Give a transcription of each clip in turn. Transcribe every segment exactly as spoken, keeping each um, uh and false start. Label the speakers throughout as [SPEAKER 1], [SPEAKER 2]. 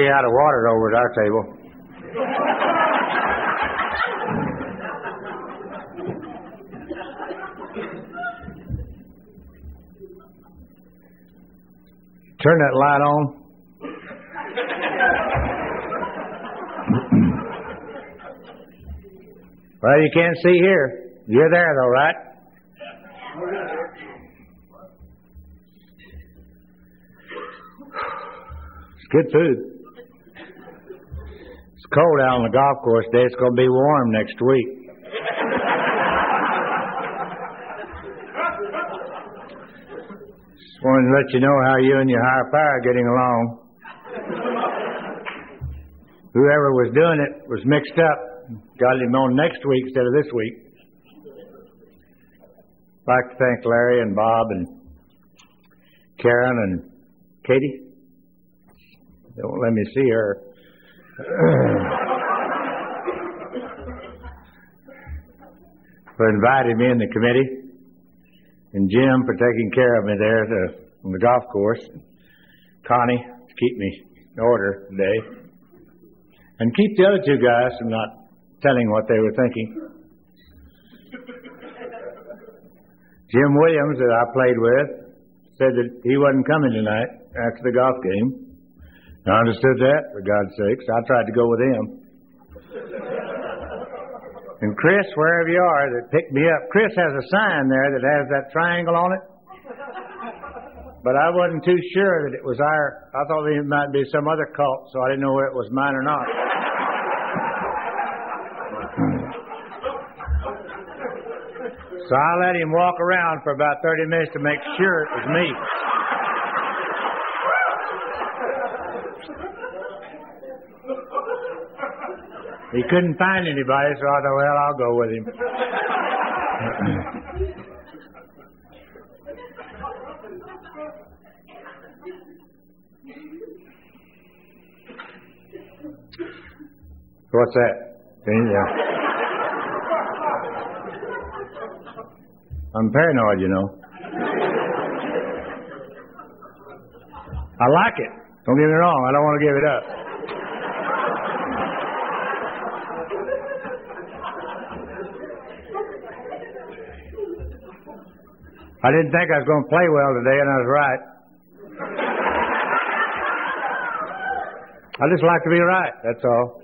[SPEAKER 1] be out of water over at our table. Turn that light on. Well, you can't see here. You're there, though, right? It's good food. It's cold out on the golf course today. It's going to be warm next week. Just wanted to let you know how you and your higher power are getting along. Whoever was doing it was mixed up. Got him on next week instead of this week. I'd like to thank Larry and Bob and Karen and Katie. Don't let me see her. For inviting me in the committee. And Jim for taking care of me there to, on the golf course. Connie to keep me in order today. And keep the other two guys from not telling what they were thinking. Jim Williams, that I played with, said that he wasn't coming tonight after the golf game. I understood that, for God's sakes. I tried to go with him. And Chris, wherever you are, that picked me up, Chris has a sign there that has that triangle on it. But I wasn't too sure that it was our... I thought it might be some other cult, so I didn't know whether it was mine or not. So I let him walk around for about thirty minutes to make sure it was me. He couldn't find anybody, so I thought, well, I'll go with him. What's that? Yeah. I'm paranoid, you know. I like it. Don't get me wrong. I don't want to give it up. I didn't think I was going to play well today, and I was right. I just like to be right, that's all.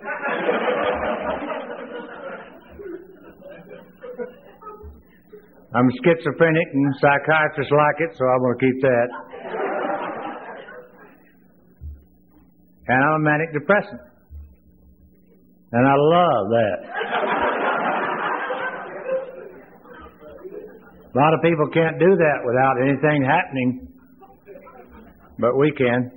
[SPEAKER 1] I'm schizophrenic, and psychiatrists like it, so I'm going to keep that. And I'm a manic depressant. And I love that. A lot of people can't do that without anything happening, but we can.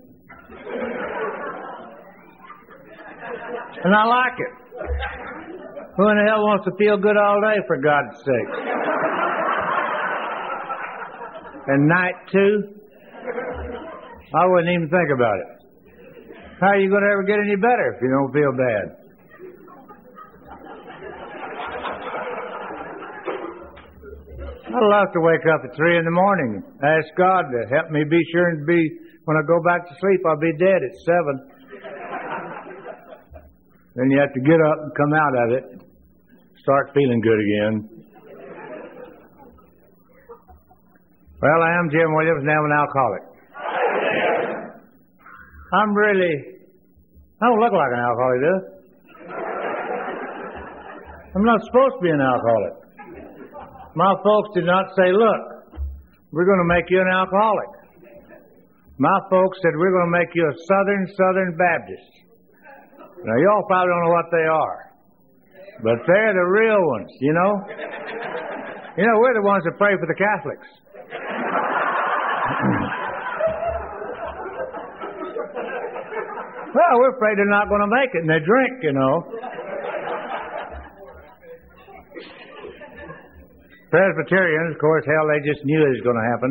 [SPEAKER 1] And I like it. Who in the hell wants to feel good all day, for God's sake? And night two, I wouldn't even think about it. How are you going to ever get any better if you don't feel bad? I love to wake up at three in the morning, ask God to help me be sure and be, when I go back to sleep, I'll be dead at seven. Then you have to get up and come out of it, start feeling good again. Well, I am Jim Williams, and I'm an alcoholic. I'm really, I don't look like an alcoholic, do I? I'm not supposed to be an alcoholic. My folks did not say, look, we're going to make you an alcoholic. My folks said, we're going to make you a Southern, Southern Baptist. Now, y'all probably don't know what they are, but they're the real ones, you know? You know, we're the ones that pray for the Catholics. Well, we're afraid they're not going to make it, and they drink, you know. Presbyterians, of course, hell, they just knew it was going to happen.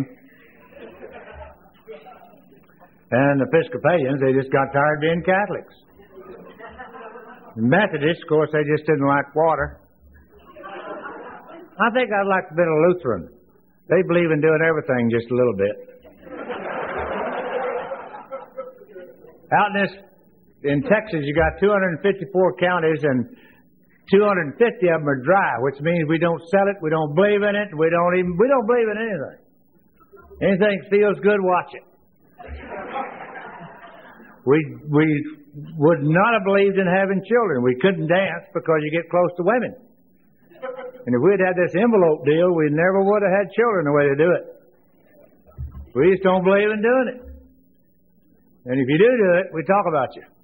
[SPEAKER 1] And Episcopalians, they just got tired of being Catholics. Methodists, of course, they just didn't like water. I think I'd like to be a Lutheran. They believe in doing everything just a little bit. Out in this in Texas, you got two hundred fifty-four counties, and two hundred fifty of them are dry, which means we don't sell it, we don't believe in it, we don't even we don't believe in anything. Anything that feels good, watch it. We we would not have believed in having children. We couldn't dance because you get close to women. And if we'd had this envelope deal, we never would have had children the way they do it. We just don't believe in doing it. And if you do do it, we talk about you.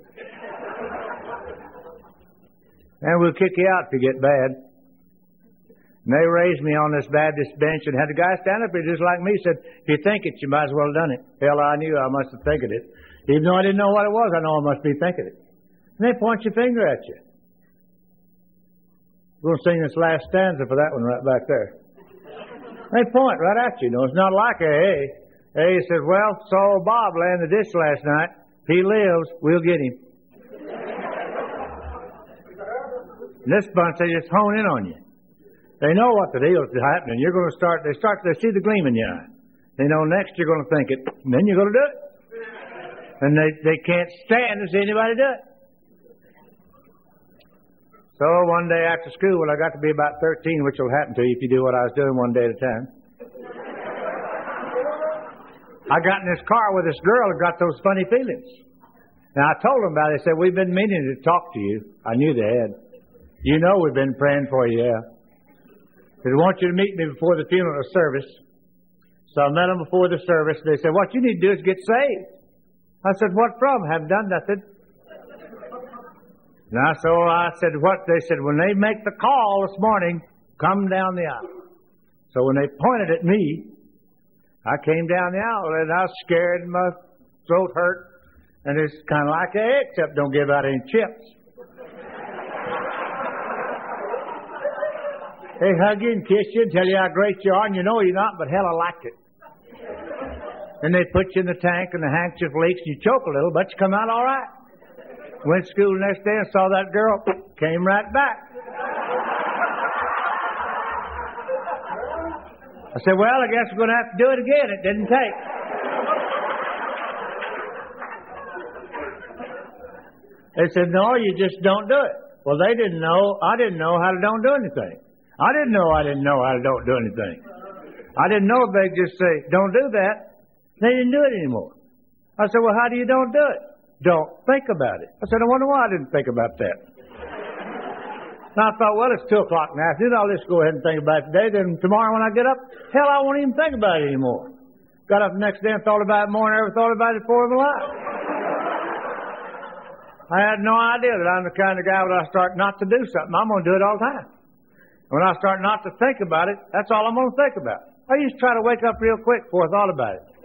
[SPEAKER 1] And we'll kick you out if you get bad. And they raised me on this Baptist bench and had the guy stand up here just like me, said, if you think it, you might as well have done it. Hell, I knew I must have thinking it. Even though I didn't know what it was, I know I must be thinking it. And they point your finger at you. We're going to sing this last stanza for that one right back there. They point right at you. No, it's not like A A. A A says, well, saw Bob lay in the ditch last night. If he lives, we'll get him. And this bunch, they just hone in on you. They know what the deal is happening. You're going to start, they start, they see the gleam in your eye. They know next you're going to think it, and then you're going to do it. And they, they can't stand to see anybody do it. So one day after school, when I got to be about thirteen, which will happen to you if you do what I was doing one day at a time, I got in this car with this girl who got those funny feelings. And I told them about it. They said, we've been meaning to talk to you. I knew they had. You know we've been praying for you, yeah. They said, I want you to meet me before the funeral service. So I met them before the service. They said, what you need to do is get saved. I said, what from? Haven't done nothing. Now, so I said, what? They said, when they make the call this morning, come down the aisle. So when they pointed at me, I came down the aisle, and I was scared, and my throat hurt, and it's kind of like A A, except don't give out any chips. They hug you and kiss you and tell you how great you are, and you know you're not, but hell, I liked it. And they put you in the tank, and the handkerchief leaks, and you choke a little, but you come out all right. Went to school the next day and saw that girl, came right back. I said, well, I guess we're going to have to do it again. It didn't take. They said, no, you just don't do it. Well, they didn't know. I didn't know how to don't do anything. I didn't know I didn't know how to don't do anything. I didn't know if they'd just say, don't do that. They didn't do it anymore. I said, well, how do you don't do it? Don't think about it. I said, I wonder why I didn't think about that. And I thought, well, it's two o'clock in the afternoon. I'll just go ahead and think about it today. Then tomorrow when I get up, hell, I won't even think about it anymore. Got up the next day and thought about it more than I ever thought about it before in my life. I had no idea that I'm the kind of guy when I start not to do something, I'm going to do it all the time. When I start not to think about it, that's all I'm going to think about. I used to try to wake up real quick before I thought about it.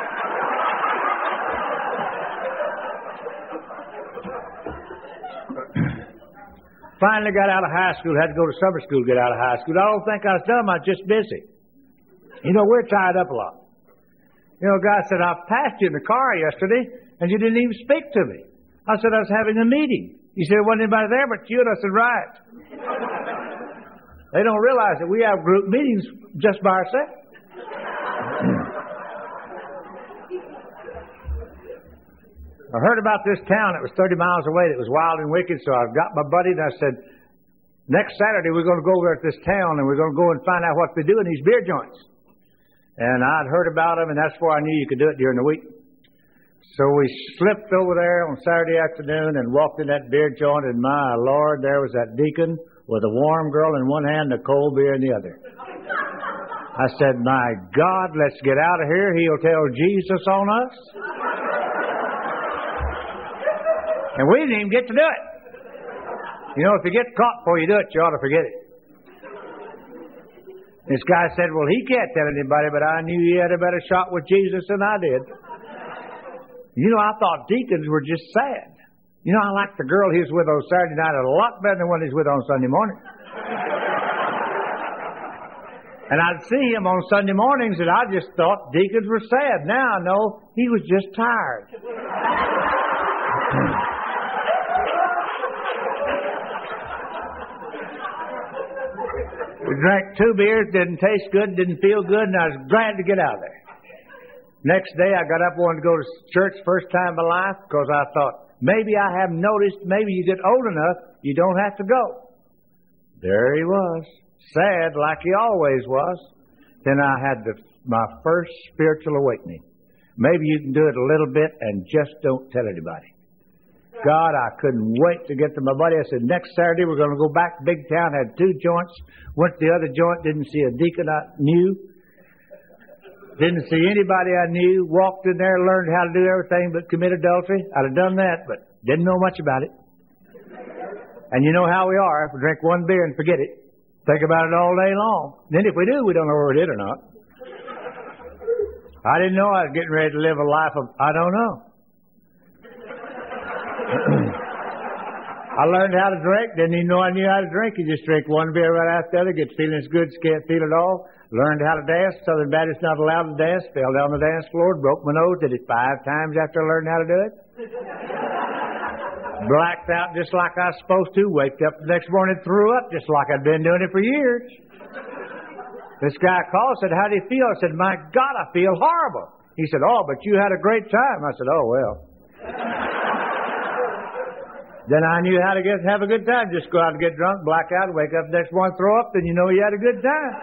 [SPEAKER 1] Finally got out of high school, had to go to summer school to get out of high school. I don't think I was dumb, I was just busy. You know, we're tied up a lot. You know, a guy said, I passed you in the car yesterday, and you didn't even speak to me. I said, I was having a meeting. He said, there wasn't anybody there but you, and I said, right. They don't realize that we have group meetings just by ourselves. I heard about this town that was thirty miles away that was wild and wicked, so I got my buddy and I said, next Saturday we're going to go over at this town and we're going to go and find out what they do in these beer joints. And I'd heard about them, and that's where I knew you could do it during the week. So we slipped over there on Saturday afternoon and walked in that beer joint, and my Lord, there was that deacon with a warm girl in one hand and a cold beer in the other. I said, my God, let's get out of here. He'll tell Jesus on us. And we didn't even get to do it. You know, if you get caught before you do it, you ought to forget it. This guy said, well, he can't tell anybody, but I knew he had a better shot with Jesus than I did. You know, I thought deacons were just sad. You know, I liked the girl he was with on Saturday night a lot better than the one he was with on Sunday morning. And I'd see him on Sunday mornings, and I just thought deacons were sad. Now I know he was just tired. We drank two beers, didn't taste good, didn't feel good, and I was glad to get out of there. Next day, I got up, wanted to go to church first time in my life, because I thought, Maybe I haven't noticed. Maybe you get old enough, you don't have to go. There he was, sad like he always was. Then I had the, my first spiritual awakening. Maybe you can do it a little bit and just don't tell anybody. God, I couldn't wait to get to my buddy. I said, next Saturday we're going to go back to Big Town. Had two joints. Went to the other joint. Didn't see a deacon I knew. Didn't see anybody I knew. Walked in there, learned how to do everything but commit adultery. I'd have done that, but didn't know much about it. And you know how we are. If we drink one beer and forget it, think about it all day long. Then if we do, we don't know whether we did or not. I didn't know I was getting ready to live a life of, I don't know. I learned how to drink. Didn't even know I knew how to drink. You just drink one beer right after the other, get feeling as good as you can't feel it all. Learned how to dance. Southern Baptist not allowed to dance. Fell down the dance floor, broke my nose. Did it five times after I learned how to do it. Blacked out just like I was supposed to. Waked up the next morning, threw up just like I'd been doing it for years. This guy called, said, how do you feel? I said, my God, I feel horrible. He said, oh, but you had a great time. I said, oh, well. Then I knew how to get have a good time. Just go out and get drunk, black out, wake up the next morning, throw up, then you know you had a good time.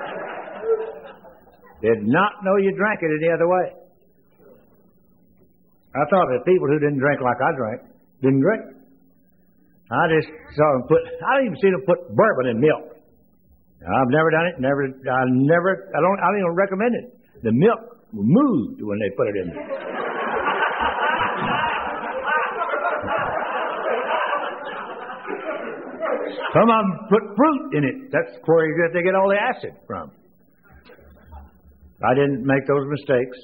[SPEAKER 1] Did not know you drank it any other way. I thought that people who didn't drink like I drank didn't drink. I just saw them put, I didn't even see them put bourbon in milk. I've never done it, never, I never, I don't, I don't even recommend it. The milk moved when they put it in there. Some of them put fruit in it. That's where you get, they get all the acid from. I didn't make those mistakes.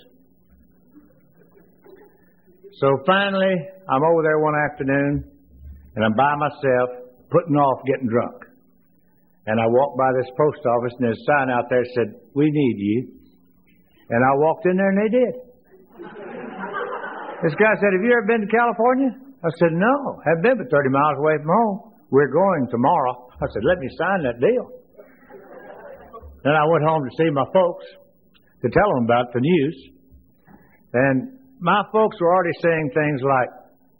[SPEAKER 1] So finally, I'm over there one afternoon, and I'm by myself, putting off getting drunk. And I walked by this post office, and there's a sign out there that said, we need you. And I walked in there, and they did. This guy said, have you ever been to California? I said, no, haven't been but thirty miles away from home. We're going tomorrow. I said, let me sign that deal. Then I went home to see my folks to tell them about the news. And my folks were already saying things like,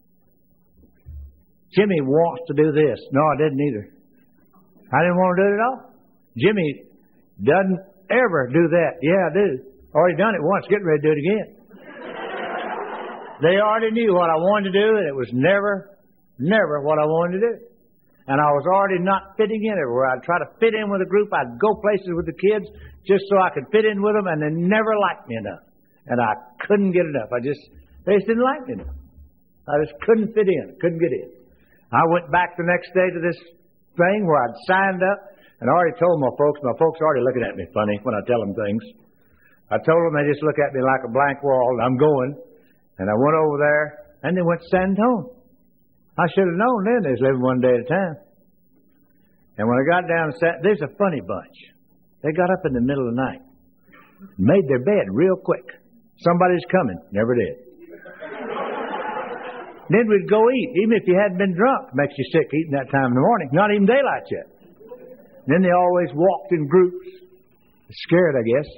[SPEAKER 1] Jimmy wants to do this. No, I didn't either. I didn't want to do it at all. Jimmy doesn't ever do that. Yeah, I do. Already done it once, getting ready to do it again. They already knew what I wanted to do, and it was never, never what I wanted to do. And I was already not fitting in everywhere. I'd try to fit in with a group. I'd go places with the kids just so I could fit in with them, and they never liked me enough. And I couldn't get enough. I just, they just didn't like me enough. I just couldn't fit in, couldn't get in. I went back the next day to this thing where I'd signed up, and I already told my folks, my folks are already looking at me funny when I tell them things. I told them, they just look at me like a blank wall, and I'm going. And I went over there, and they went to San Antonio. I should have known then they was living one day at a time. And when I got down and sat, there's a funny bunch. They got up in the middle of the night, made their bed real quick. Somebody's coming. Never did. Then we'd go eat, even if you hadn't been drunk. Makes you sick eating that time in the morning. Not even daylight yet. Then they always walked in groups. Scared, I guess.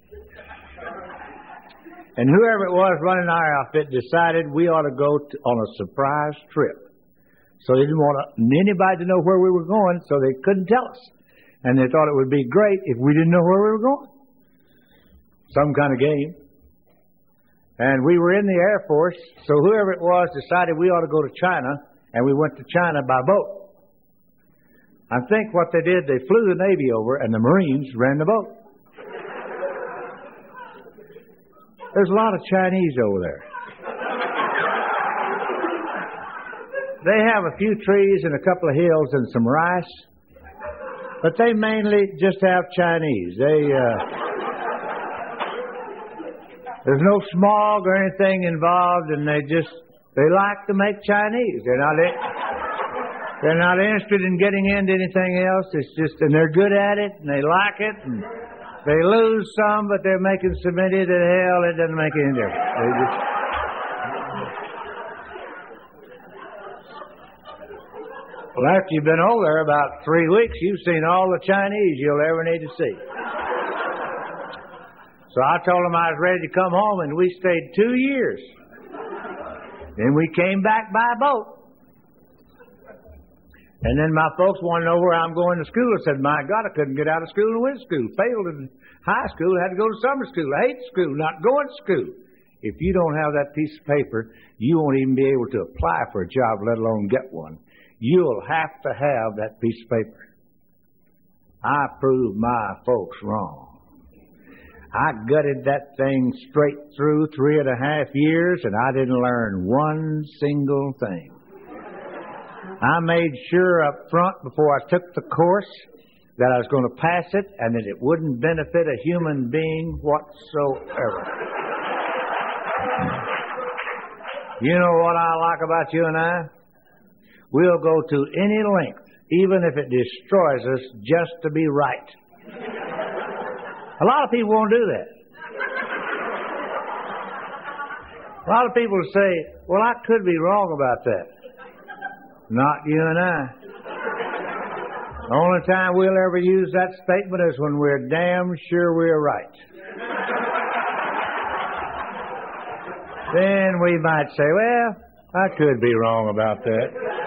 [SPEAKER 1] And whoever it was running our outfit decided we ought to go to, on a surprise trip. So they didn't want anybody to know where we were going, so they couldn't tell us. And they thought it would be great if we didn't know where we were going. Some kind of game. And we were in the Air Force, so whoever it was decided we ought to go to China, and we went to China by boat. I think what they did, they flew the Navy over, and the Marines ran the boat. There's a lot of Chinese over there. They have a few trees and a couple of hills and some rice, but they mainly just have Chinese. They uh, there's no smog or anything involved, and they just they like to make Chinese. They're not they're not interested in getting into anything else. It's just, and they're good at it, and they like it, and they lose some, but they're making so many that hell it doesn't make any difference. They just, well, after you've been over there about three weeks, you've seen all the Chinese you'll ever need to see. So I told them I was ready to come home, and we stayed two years Then we came back by boat. And then my folks want to know where I'm going to school. I said, my God, I couldn't get out of school and went to school. Failed in high school, had to go to summer school. I hate school, not going to school. If you don't have that piece of paper, you won't even be able to apply for a job, let alone get one. You'll have to have that piece of paper. I proved my folks wrong. I gutted that thing straight through three and a half years, and I didn't learn one single thing. I made sure up front before I took the course that I was going to pass it and that it wouldn't benefit a human being whatsoever. You know what I like about you and I? We'll go to any length, even if it destroys us, just to be right. A lot of people won't do that. A lot of people say, well, I could be wrong about that. Not you and I. The only time we'll ever use that statement is when we're damn sure we're right. Then we might say, well, I could be wrong about that.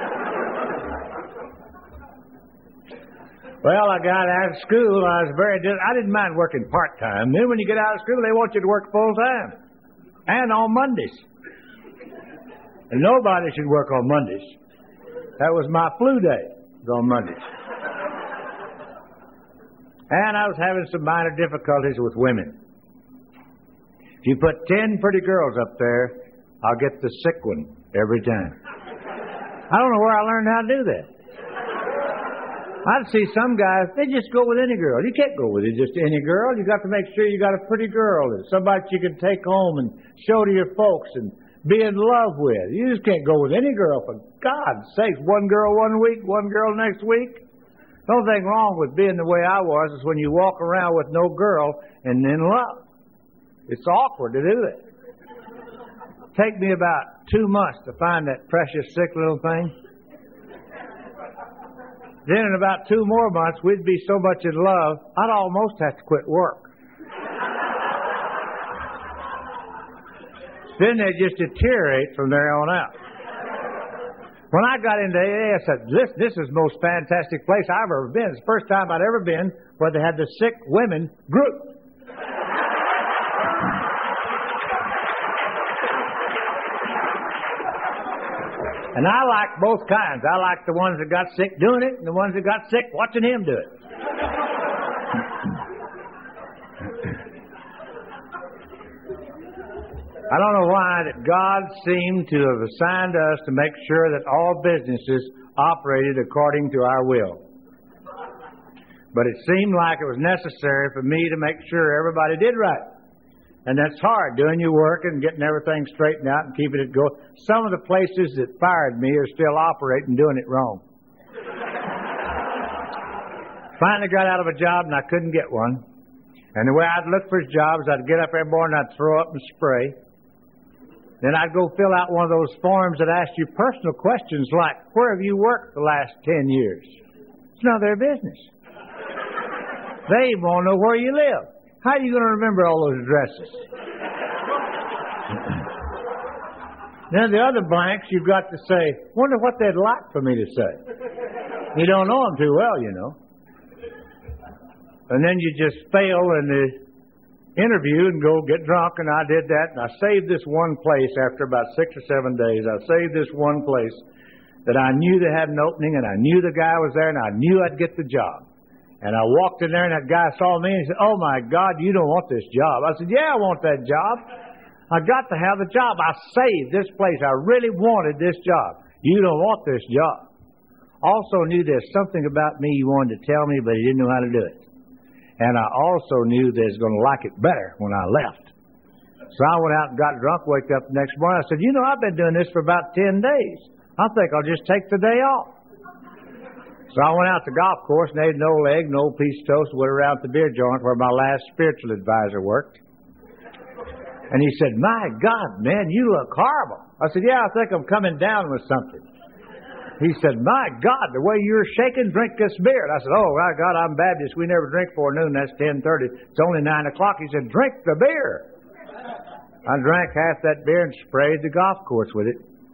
[SPEAKER 1] Well, I got out of school. I was very, I didn't mind working part-time. Then when you get out of school, they want you to work full-time. And on Mondays. And nobody should work on Mondays. That was my flu day, was on Mondays. And I was having some minor difficulties with women. If you put ten pretty girls up there, I'll get the sick one every time. I don't know where I learned how to do that. I'd see some guys, they just go with any girl. You can't go with just any girl. You got to make sure you got a pretty girl, somebody you can take home and show to your folks and be in love with. You just can't go with any girl, for God's sakes. One girl one week, one girl next week. The only thing wrong with being the way I was is when you walk around with no girl and in love. It's awkward to do that. Take me about two months to find that precious, sick little thing. Then in about two more months, we'd be so much in love, I'd almost have to quit work. Then they'd just deteriorate from there on out. When I got into A A, I said, this, this is the most fantastic place I've ever been. It's the first time I'd ever been where they had the sick women group. And I like both kinds. I like the ones that got sick doing it and the ones that got sick watching him do it. I don't know why that God seemed to have assigned us to make sure that all businesses operated according to our will. But it seemed like it was necessary for me to make sure everybody did right. And that's hard, doing your work and getting everything straightened out and keeping it going. Some of the places that fired me are still operating, doing it wrong. Finally got out of a job and I couldn't get one. And the way I'd look for jobs, I'd get up every morning, I'd throw up and spray. Then I'd go fill out one of those forms that ask you personal questions like, where have you worked the last ten years? It's none of their business. They won't know where you live. How are you going to remember all those addresses? Then the other blanks, you've got to say, wonder what they'd like for me to say. You don't know them too well, you know. And then you just fail in the interview and go get drunk, and I did that, and I saved this one place after about six or seven days. I saved this one place that I knew they had an opening, and I knew the guy was there, and I knew I'd get the job. And I walked in there, and that guy saw me, and he said, oh, my God, you don't want this job. I said, yeah, I want that job. I got to have the job. I saved this place. I really wanted this job. You don't want this job. Also knew there's something about me you wanted to tell me, but he didn't know how to do it. And I also knew they was going to like it better when I left. So I went out and got drunk, waked up the next morning. I said, you know, I've been doing this for about ten days. I think I'll just take the day off. So I went out to the golf course and ate an old egg, an old piece of toast, went around to the beer joint where my last spiritual advisor worked. And he said, my God, man, you look horrible. I said, yeah, I think I'm coming down with something. He said, my God, the way you're shaking, drink this beer. And I said, oh, my God, I'm Baptist. We never drink before noon. That's ten thirty. It's only nine o'clock. He said, drink the beer. I drank half that beer and sprayed the golf course with it.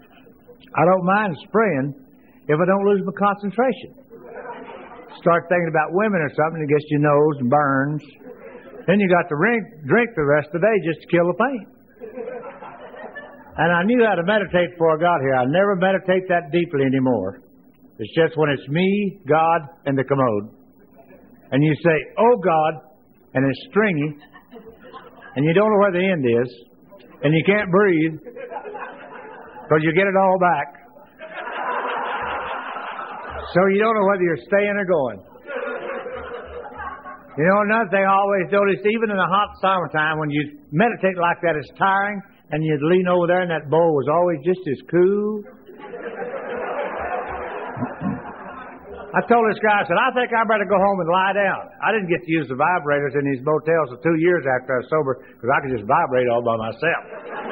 [SPEAKER 1] I don't mind spraying if I don't lose my concentration. Start thinking about women or something, it gets your nose and burns. Then you got to drink, drink the rest of the day just to kill the pain. And I knew how to meditate before I got here. I never meditate that deeply anymore. It's just when it's me, God, and the commode. And you say, oh God, and it's stringy, and you don't know where the end is, and you can't breathe, because you get it all back. So you don't know whether you're staying or going. You know, another thing I always notice, even in the hot summertime, when you meditate like that, it's tiring, and you'd lean over there, and that bowl was always just as cool. I told this guy, I said, I think I better go home and lie down. I didn't get to use the vibrators in these motels for two years after I was sober, because I could just vibrate all by myself.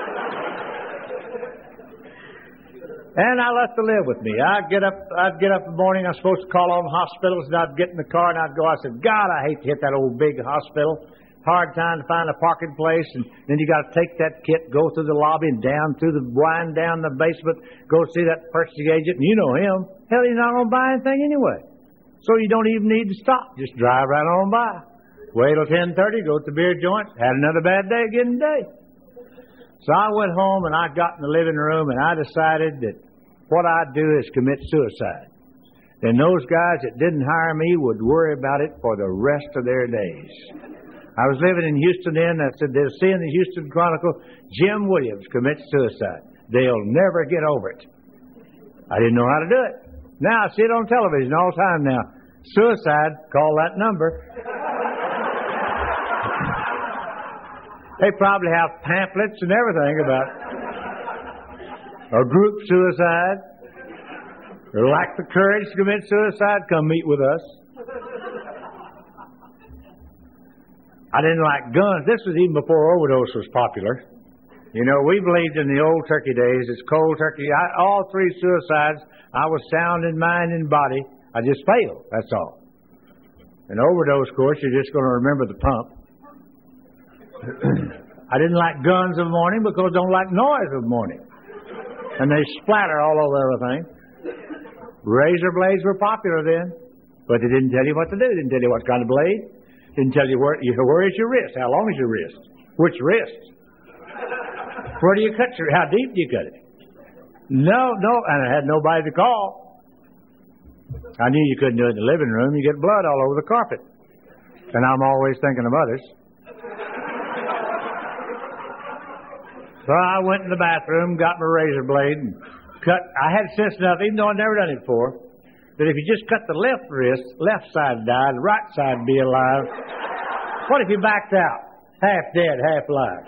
[SPEAKER 1] And I let the live with me. I'd get up, I'd get up in the morning, I was supposed to call on hospitals, and I'd get in the car and I'd go, I said, God, I hate to hit that old big hospital. Hard time to find a parking place, and then you got to take that kit, go through the lobby and down through the, wind down the basement, go see that purchasing agent, and you know him. Hell, he's not going to buy anything anyway. So you don't even need to stop. Just drive right on by. Wait till ten thirty, go to the beer joint, had another bad day again today. So I went home and I got in the living room and I decided that what I'd do is commit suicide. Then those guys that didn't hire me would worry about it for the rest of their days. I was living in Houston then, and I said, they'll see in the Houston Chronicle, Jim Williams commits suicide. They'll never get over it. I didn't know how to do it. Now I see it on television all the time now. Suicide, call that number. They probably have pamphlets and everything about a group suicide. Or lack the courage to commit suicide, come meet with us. I didn't like guns. This was even before overdose was popular. You know, we believed in the old turkey days. It's cold turkey. I, all three suicides, I was sound in mind and body. I just failed, that's all. An overdose, of course, you're just going to remember the pump. I didn't like guns of the morning because I don't like noise of the morning. And they splatter all over everything. Razor blades were popular then, but they didn't tell you what to do. They didn't tell you what kind of blade. Didn't tell you where, where is your wrist, how long is your wrist, which wrist. Where do you cut your, how deep do you cut it? No, no, and I had nobody to call. I knew you couldn't do it in the living room. You get blood all over the carpet. And I'm always thinking of others. So I went in the bathroom, got my razor blade, and cut. I had sense enough, even though I'd never done it before, that if you just cut the left wrist, left side died, the right side would be alive. What if you backed out? Half dead, half alive.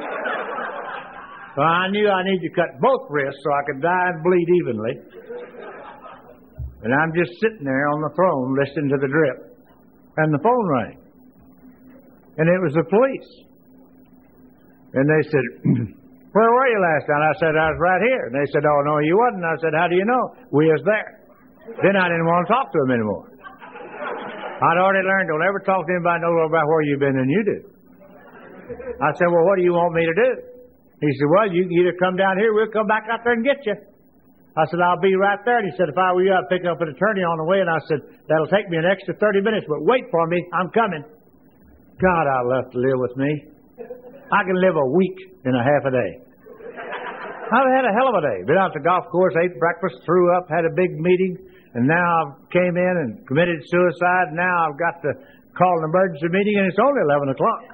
[SPEAKER 1] So I knew I needed to cut both wrists so I could die and bleed evenly. And I'm just sitting there on the throne listening to the drip. And the phone rang. And it was the police. And they said, where were you last night? I said, I was right here. And they said, oh, no, you wasn't. I said, how do you know? We was there. Then I didn't want to talk to them anymore. I'd already learned, don't ever talk to anybody know about where you've been than you do. I said, well, what do you want me to do? He said, well, you can either come down here, we'll come back out there and get you. I said, I'll be right there. And he said, if I were you, I'd pick up an attorney on the way. And I said, that'll take me an extra thirty minutes, but wait for me. I'm coming. God, I love to live with me. I can live a week in a half a day. I've had a hell of a day. Been out to the golf course, ate breakfast, threw up, had a big meeting, and now I came in and committed suicide. Now I've got to call an emergency meeting, and it's only eleven o'clock.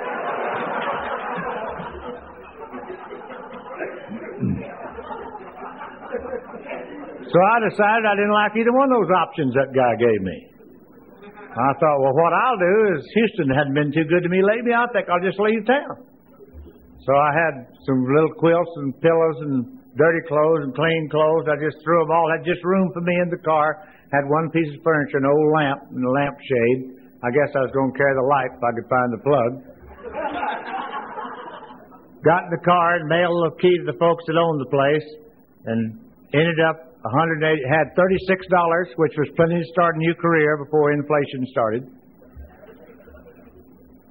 [SPEAKER 1] So I decided I didn't like either one of those options that guy gave me. I thought, well, what I'll do is, Houston hadn't been too good to me lately. I think I'll just leave town. So I had some little quilts and pillows and dirty clothes and clean clothes. I just threw them all. Had just room for me in the car. Had one piece of furniture, an old lamp and a lampshade. I guess I was going to carry the light if I could find the plug. Got in the car and mailed a key to the folks that owned the place, and ended up one hundred eighty, had thirty-six dollars, which was plenty to start a new career before inflation started.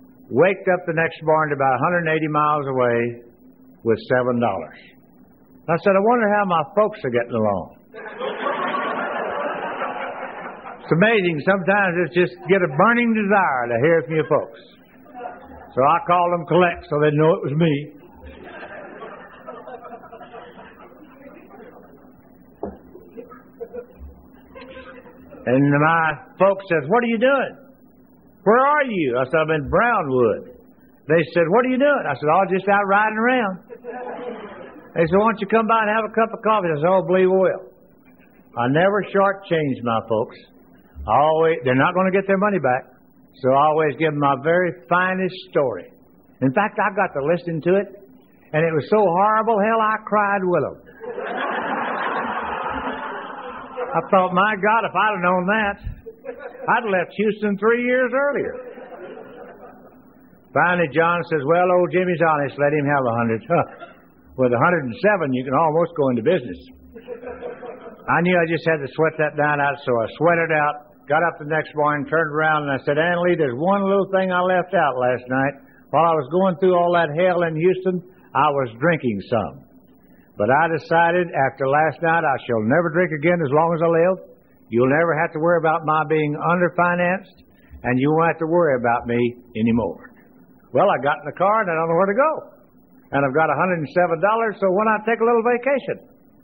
[SPEAKER 1] Waked up the next morning about one hundred eighty miles away with seven dollars. I said, I wonder how my folks are getting along. It's amazing. Sometimes it's just get a burning desire to hear from your folks. So I called them collect so they'd know it was me. And my folks said, what are you doing? Where are you? I said, I'm in Brownwood. They said, what are you doing? I said, oh, just out riding around. They said, why don't you come by and have a cup of coffee? I said, oh, believe I will. I never shortchanged my folks. I always, they're not going to get their money back. So I always give them my very finest story. In fact, I got to listen to it, and it was so horrible, hell, I cried with them. I thought, my God, if I'd have known that, I'd have left Houston three years earlier. Finally, John says, well, old Jimmy's honest. Let him have a hundred. Huh. With a hundred and seven, you can almost go into business. I knew I just had to sweat that down out, so I sweated out, got up the next morning, turned around, and I said, Ann Lee, there's one little thing I left out last night. While I was going through all that hell in Houston, I was drinking some. But I decided after last night I shall never drink again as long as I live. You'll never have to worry about my being underfinanced, and you won't have to worry about me anymore. Well, I got in the car and I don't know where to go. And I've got one hundred seven dollars, so why not take a little vacation?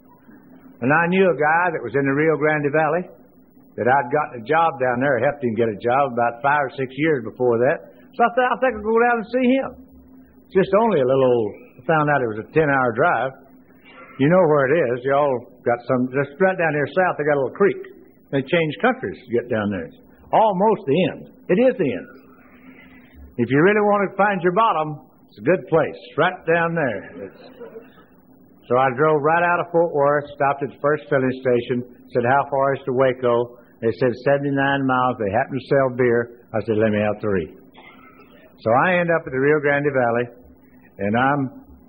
[SPEAKER 1] And I knew a guy that was in the Rio Grande Valley that I'd gotten a job down there, helped him get a job about five or six years before that. So I thought, I think I'll go down and see him. It's just only a little old, I found out it was a ten-hour drive. You know where it is. You all got some, just right down here south, they got a little creek. They change countries to get down there. It's almost the end. It is the end. If you really want to find your bottom, it's a good place. It's right down there. It's... So I drove right out of Fort Worth, stopped at the first filling station, said, how far is to Waco? They said seventy-nine miles. They happened to sell beer. I said, let me have three. So I end up at the Rio Grande Valley, and I'm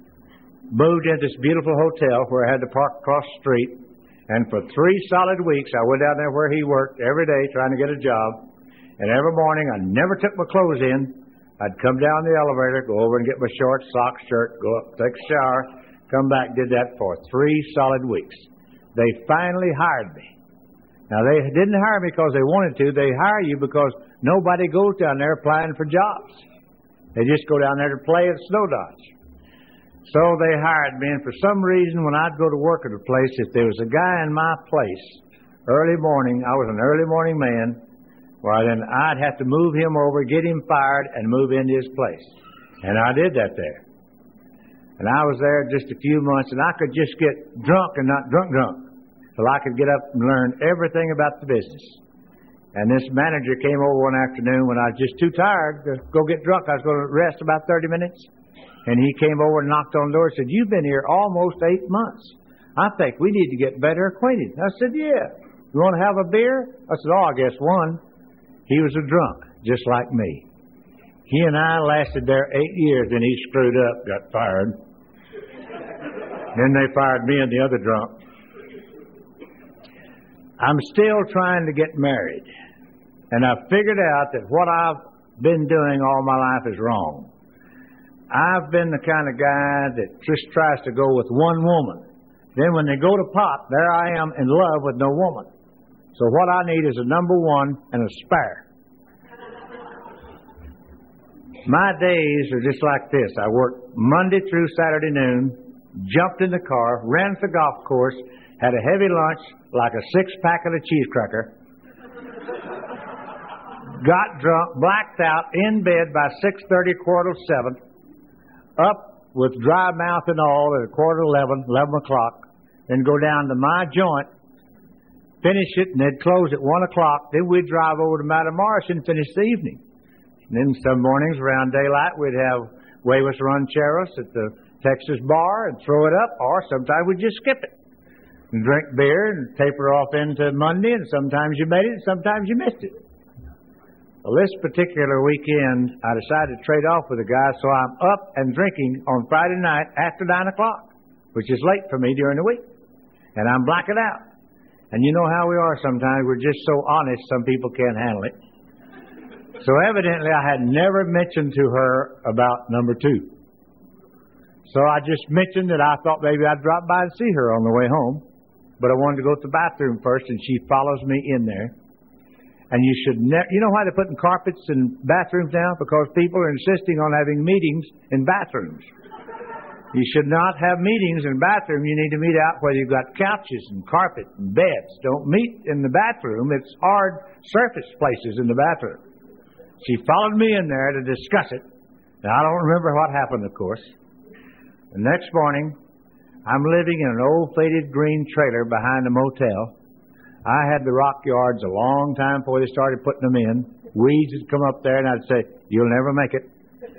[SPEAKER 1] moved into this beautiful hotel where I had to park across the street. And for three solid weeks, I went down there where he worked every day trying to get a job. And every morning, I never took my clothes in. I'd come down the elevator, go over and get my shorts, socks, shirt, go up, take a shower, come back, did that for three solid weeks. They finally hired me. Now, they didn't hire me because they wanted to. They hire you because nobody goes down there applying for jobs. They just go down there to play at Snow Dodge. So they hired me, and for some reason, when I'd go to work at a place, if there was a guy in my place, early morning, I was an early morning man, well, then I'd have to move him over, get him fired, and move into his place. And I did that there. And I was there just a few months, and I could just get drunk and not drunk drunk, till I could get up and learn everything about the business. And this manager came over one afternoon when I was just too tired to go get drunk. I was going to rest about thirty minutes. And he came over and knocked on the door and said, you've been here almost eight months. I think we need to get better acquainted. I said, yeah. You want to have a beer? I said, oh, I guess one. He was a drunk, just like me. He and I lasted there eight years, then he screwed up, got fired. Then they fired me and the other drunk. I'm still trying to get married. And I've figured out that what I've been doing all my life is wrong. I've been the kind of guy that just tries to go with one woman. Then when they go to pot, there I am in love with no woman. So what I need is a number one and a spare. My days are just like this. I work Monday through Saturday noon, jumped in the car, ran to the golf course, had a heavy lunch like a six-pack of a cheese cracker, got drunk, blacked out, in bed by six thirty, quarter to seven, up with dry mouth and all at a quarter to eleven, eleven o'clock, then go down to my joint, finish it, and they'd close at one o'clock. Then we'd drive over to Matamoros and finish the evening. And then some mornings around daylight, we'd have huevos rancheros at the Texas bar and throw it up, or sometimes we'd just skip it and drink beer and taper off into Monday, and sometimes you made it and sometimes you missed it. Well, this particular weekend, I decided to trade off with a guy, so I'm up and drinking on Friday night after nine o'clock, which is late for me during the week. And I'm blacking out. And you know how we are sometimes. We're just so honest, some people can't handle it. So evidently, I had never mentioned to her about number two. So I just mentioned that I thought maybe I'd drop by and see her on the way home. But I wanted to go to the bathroom first, and she follows me in there. And you should never, you know why they're putting carpets in bathrooms now? Because people are insisting on having meetings in bathrooms. You should not have meetings in bathroom. You need to meet out where you've got couches and carpet and beds. Don't meet in the bathroom. It's hard surface places in the bathroom. She followed me in there to discuss it. Now, I don't remember what happened, of course. The next morning, I'm living in an old faded green trailer behind a motel. I had the rock yards a long time before they started putting them in. Weeds would come up there, and I'd say, "You'll never make it."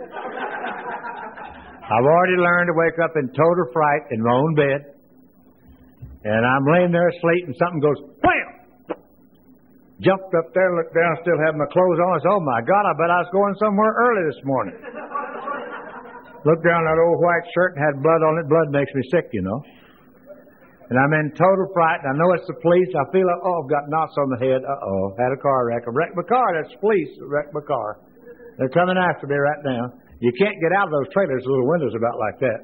[SPEAKER 1] I've already learned to wake up in total fright in my own bed. And I'm laying there asleep, and something goes, wham! Jumped up there and looked down, still having my clothes on. I said, "Oh, my God, I bet I was going somewhere early this morning." Looked down at that old white shirt and had blood on it. Blood makes me sick, you know. And I'm in total fright, and I know it's the police. I feel like, oh, I've got knots on the head. Uh-oh, had a car wreck. I wrecked my car. That's the police that wrecked my car. They're coming after me right now. You can't get out of those trailers, little windows about like that.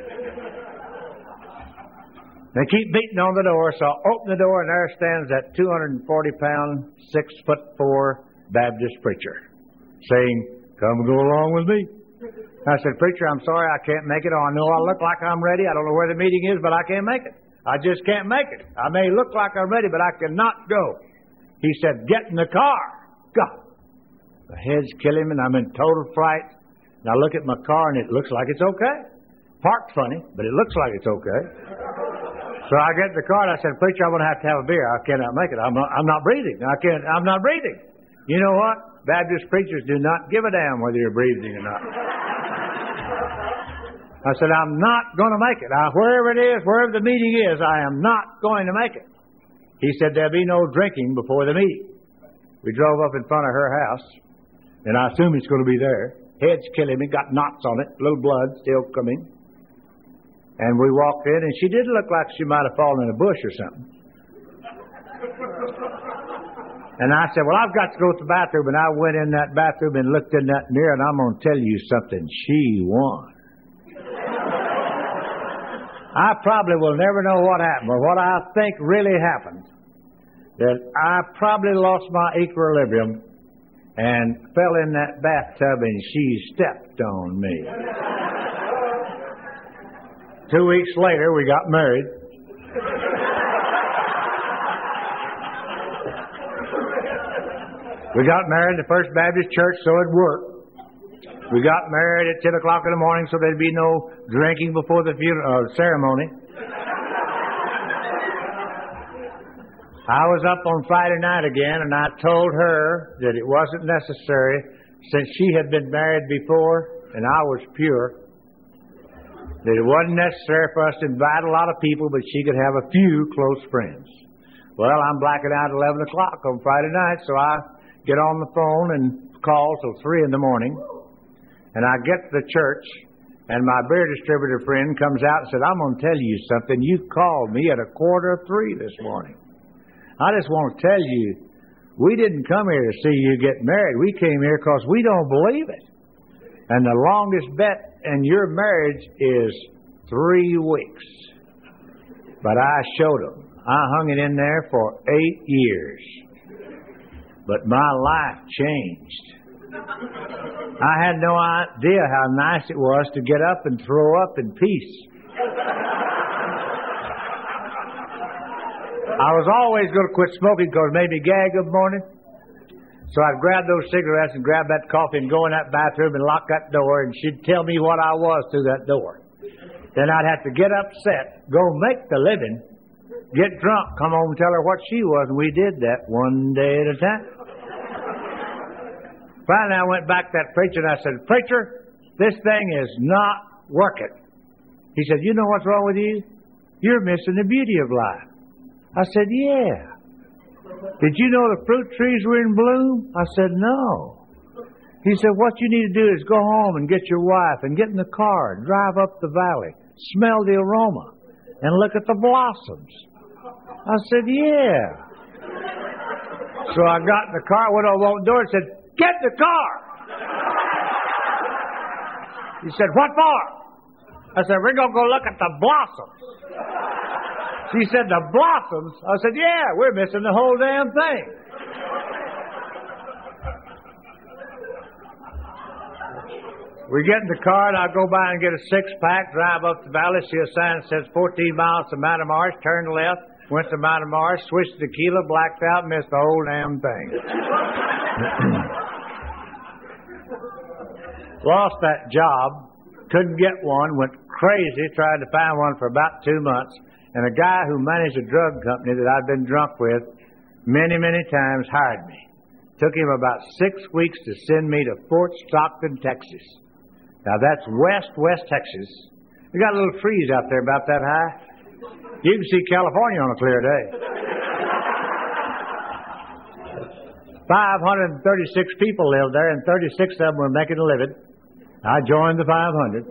[SPEAKER 1] They keep beating on the door, so I open the door, and there stands that two hundred forty pound, six foot four Baptist preacher, saying, "Come and go along with me." I said, "Preacher, I'm sorry I can't make it. Oh, I know I look like I'm ready. I don't know where the meeting is, but I can't make it. I just can't make it. I may look like I'm ready, but I cannot go." He said, "Get in the car." God, my head's killing me, and I'm in total fright. And I look at my car, and it looks like it's okay. Parked funny, but it looks like it's okay. So I get in the car, and I said, "Preacher, I'm going to have to have a beer. I cannot make it. I'm not, I'm not breathing. I can't, I'm not breathing." You know what? Baptist preachers do not give a damn whether you're breathing or not. I said, "I'm not going to make it. I, wherever it is, wherever the meeting is, I am not going to make it." He said, "There'll be no drinking before the meeting." We drove up in front of her house, and I assume it's going to be there. Head's killing me, got knots on it, little blood still coming. And we walked in, and she did look like she might have fallen in a bush or something. And I said, "Well, I've got to go to the bathroom." And I went in that bathroom and looked in that mirror, and I'm going to tell you something. She won. I probably will never know what happened, but what I think really happened, that I probably lost my equilibrium and fell in that bathtub, and she stepped on me. Two weeks later, we got married. We got married at the First Baptist Church, so it worked. We got married at ten o'clock in the morning, so there'd be no drinking before the funeral uh, ceremony. I was up on Friday night again, and I told her that it wasn't necessary, since she had been married before and I was pure, that it wasn't necessary for us to invite a lot of people, but she could have a few close friends. Well, I'm blacking out at eleven o'clock on Friday night, so I get on the phone and call till three in the morning. And I get to the church, and my beer distributor friend comes out and said, "I'm going to tell you something. You called me at a quarter of three this morning. I just want to tell you, we didn't come here to see you get married. We came here because we don't believe it. And the longest bet in your marriage is three weeks. But I showed them. I hung it in there for eight years. But my life changed. I had no idea how nice it was to get up and throw up in peace. I was always going to quit smoking because it made me gag of the morning. So I'd grab those cigarettes and grab that coffee and go in that bathroom and lock that door, and she'd tell me what I was through that door. Then I'd have to get upset, go make the living, get drunk, come home and tell her what she was, and we did that one day at a time. Finally, I went back to that preacher and I said, "Preacher, this thing is not working." He said, "You know what's wrong with you? You're missing the beauty of life." I said, "Yeah." "Did you know the fruit trees were in bloom?" I said, "No." He said, "What you need to do is go home and get your wife and get in the car and drive up the valley, smell the aroma, and look at the blossoms." I said, "Yeah." So I got in the car, went over the door and said, "Get in the car." He said, "What for?" I said, we're going to go look at the blossoms. She said, the blossoms? I said, yeah, we're missing the whole damn thing. We get in the car, and I go by and get a six-pack, drive up the valley, see a sign that says fourteen miles to Mountain Marsh, turn left, went to Mountain Marsh, switched to tequila, blacked out, missed the whole damn thing. Lost that job, couldn't get one, went crazy, tried to find one for about two months, and a guy who managed a drug company that I'd been drunk with many, many times hired me. Took him about six weeks to send me to Fort Stockton, Texas. Now, that's west, west Texas. We got a little trees out there about that high. You can see California on a clear day. five hundred thirty-six people lived there, and thirty-six of them were making a living. I joined the five hundred.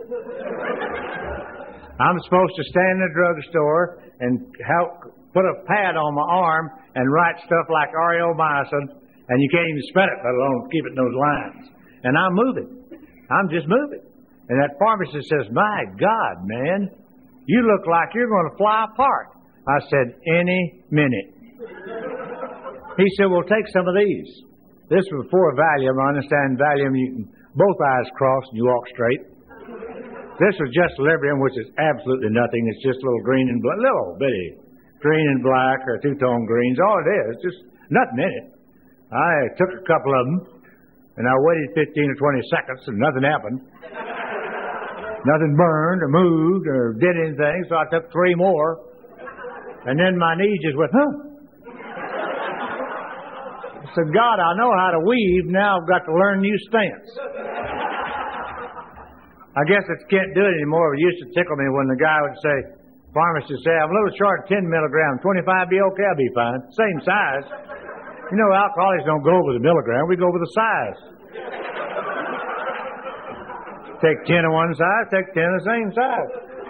[SPEAKER 1] I'm supposed to stand in a drugstore and help put a pad on my arm and write stuff like Aureomycin, and you can't even spell it, let alone keep it in those lines. And I'm moving. I'm just moving. And that pharmacist says, my God, man, you look like you're going to fly apart. I said, any minute. He said, well, take some of these. This was before Valium. I understand Valium, you can, both eyes crossed and you walk straight. This was just Librium, which is absolutely nothing. It's just a little green and black, little bitty green and black or two-tone greens. All it is, just nothing in it. I took a couple of them, and I waited fifteen or twenty seconds, and nothing happened. Nothing burned or moved or did anything, so I took three more. And then my knee just went, huh? I said, God, I know how to weave. Now I've got to learn new stance. I guess I can't do it anymore. It used to tickle me when the guy would say, pharmacist would say, I'm a little short of ten milligrams. twenty-five be okay, I'll be fine. Same size. You know, alcoholics don't go over the milligram. We go over the size. Take ten of one size, take ten of the same size.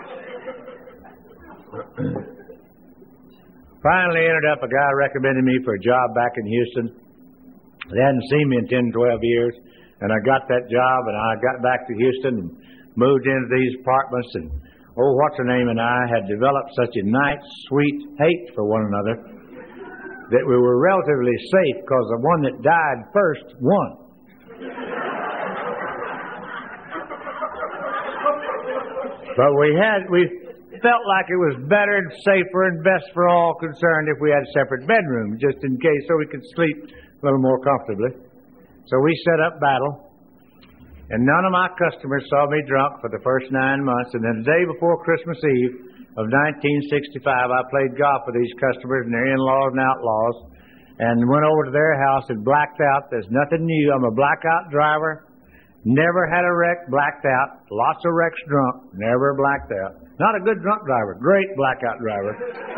[SPEAKER 1] Finally ended up, a guy recommended me for a job back in Houston. They hadn't seen me in ten, twelve years. And I got that job, and I got back to Houston and moved into these apartments. And, oh, what's her name and I had developed such a nice, sweet hate for one another that we were relatively safe because the one that died first won. But we had, we felt like it was better and safer and best for all concerned if we had separate bedrooms, just in case, so we could sleep a little more comfortably. So we set up battle, and none of my customers saw me drunk for the first nine months. And then the day before Christmas Eve of nineteen sixty-five, I played golf with these customers and their in-laws and outlaws, and went over to their house and blacked out. There's nothing new. I'm a blackout driver. Never had a wreck, blacked out. Lots of wrecks drunk, never blacked out. Not a good drunk driver, great blackout driver.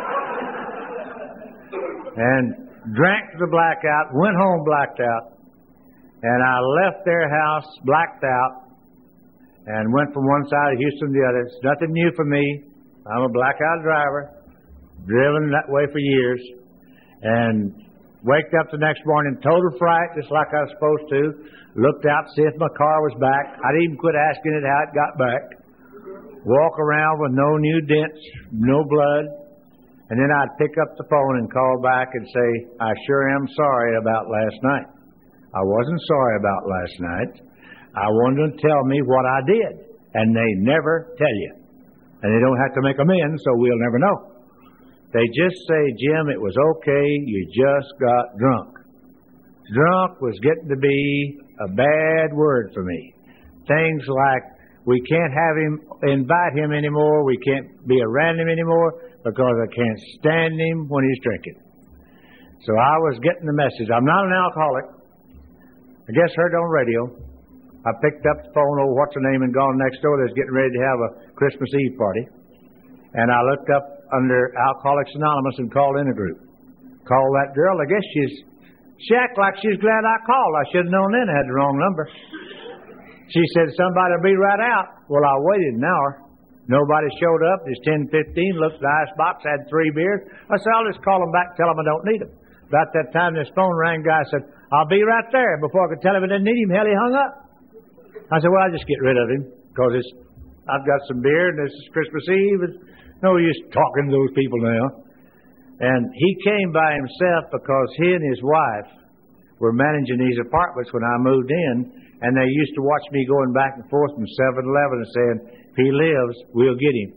[SPEAKER 1] And drank to the blackout, went home blacked out. And I left their house blacked out and went from one side of Houston to the other. It's nothing new for me. I'm a blackout driver, driven that way for years. And waked up the next morning, total fright, just like I was supposed to. Looked out to see if my car was back. I didn't even quit asking it how it got back. Walk around with no new dents, no blood. And then I'd pick up the phone and call back and say, I sure am sorry about last night. I wasn't sorry about last night. I wanted them to tell me what I did. And they never tell you. And they don't have to make amends, so we'll never know. They just say, Jim, it was okay, you just got drunk. Drunk was getting to be a bad word for me. Things like, we can't have him, invite him anymore, we can't be around him anymore, because I can't stand him when he's drinking. So I was getting the message. I'm not an alcoholic. I guess heard on radio. I picked up the phone, oh, what's her name, and gone next door. They was getting ready to have a Christmas Eve party. And I looked up under Alcoholics Anonymous and called in a group. Called that girl. I guess she's, she acted like she's glad I called. I should have known then I had the wrong number. She said, somebody will be right out. Well, I waited an hour. Nobody showed up. It's ten fifteen. Looked at the ice box, had three beers. I said, I'll just call them back, tell them I don't need them. About that time, this phone rang. Guy said, I'll be right there. Before I could tell him I didn't need him, hell, he hung up. I said, well, I'll just get rid of him because it's I've got some beer, and this is Christmas Eve. It's no use talking to those people now. And he came by himself because he and his wife were managing these apartments when I moved in, and they used to watch me going back and forth from seven eleven and saying, if he lives, we'll get him.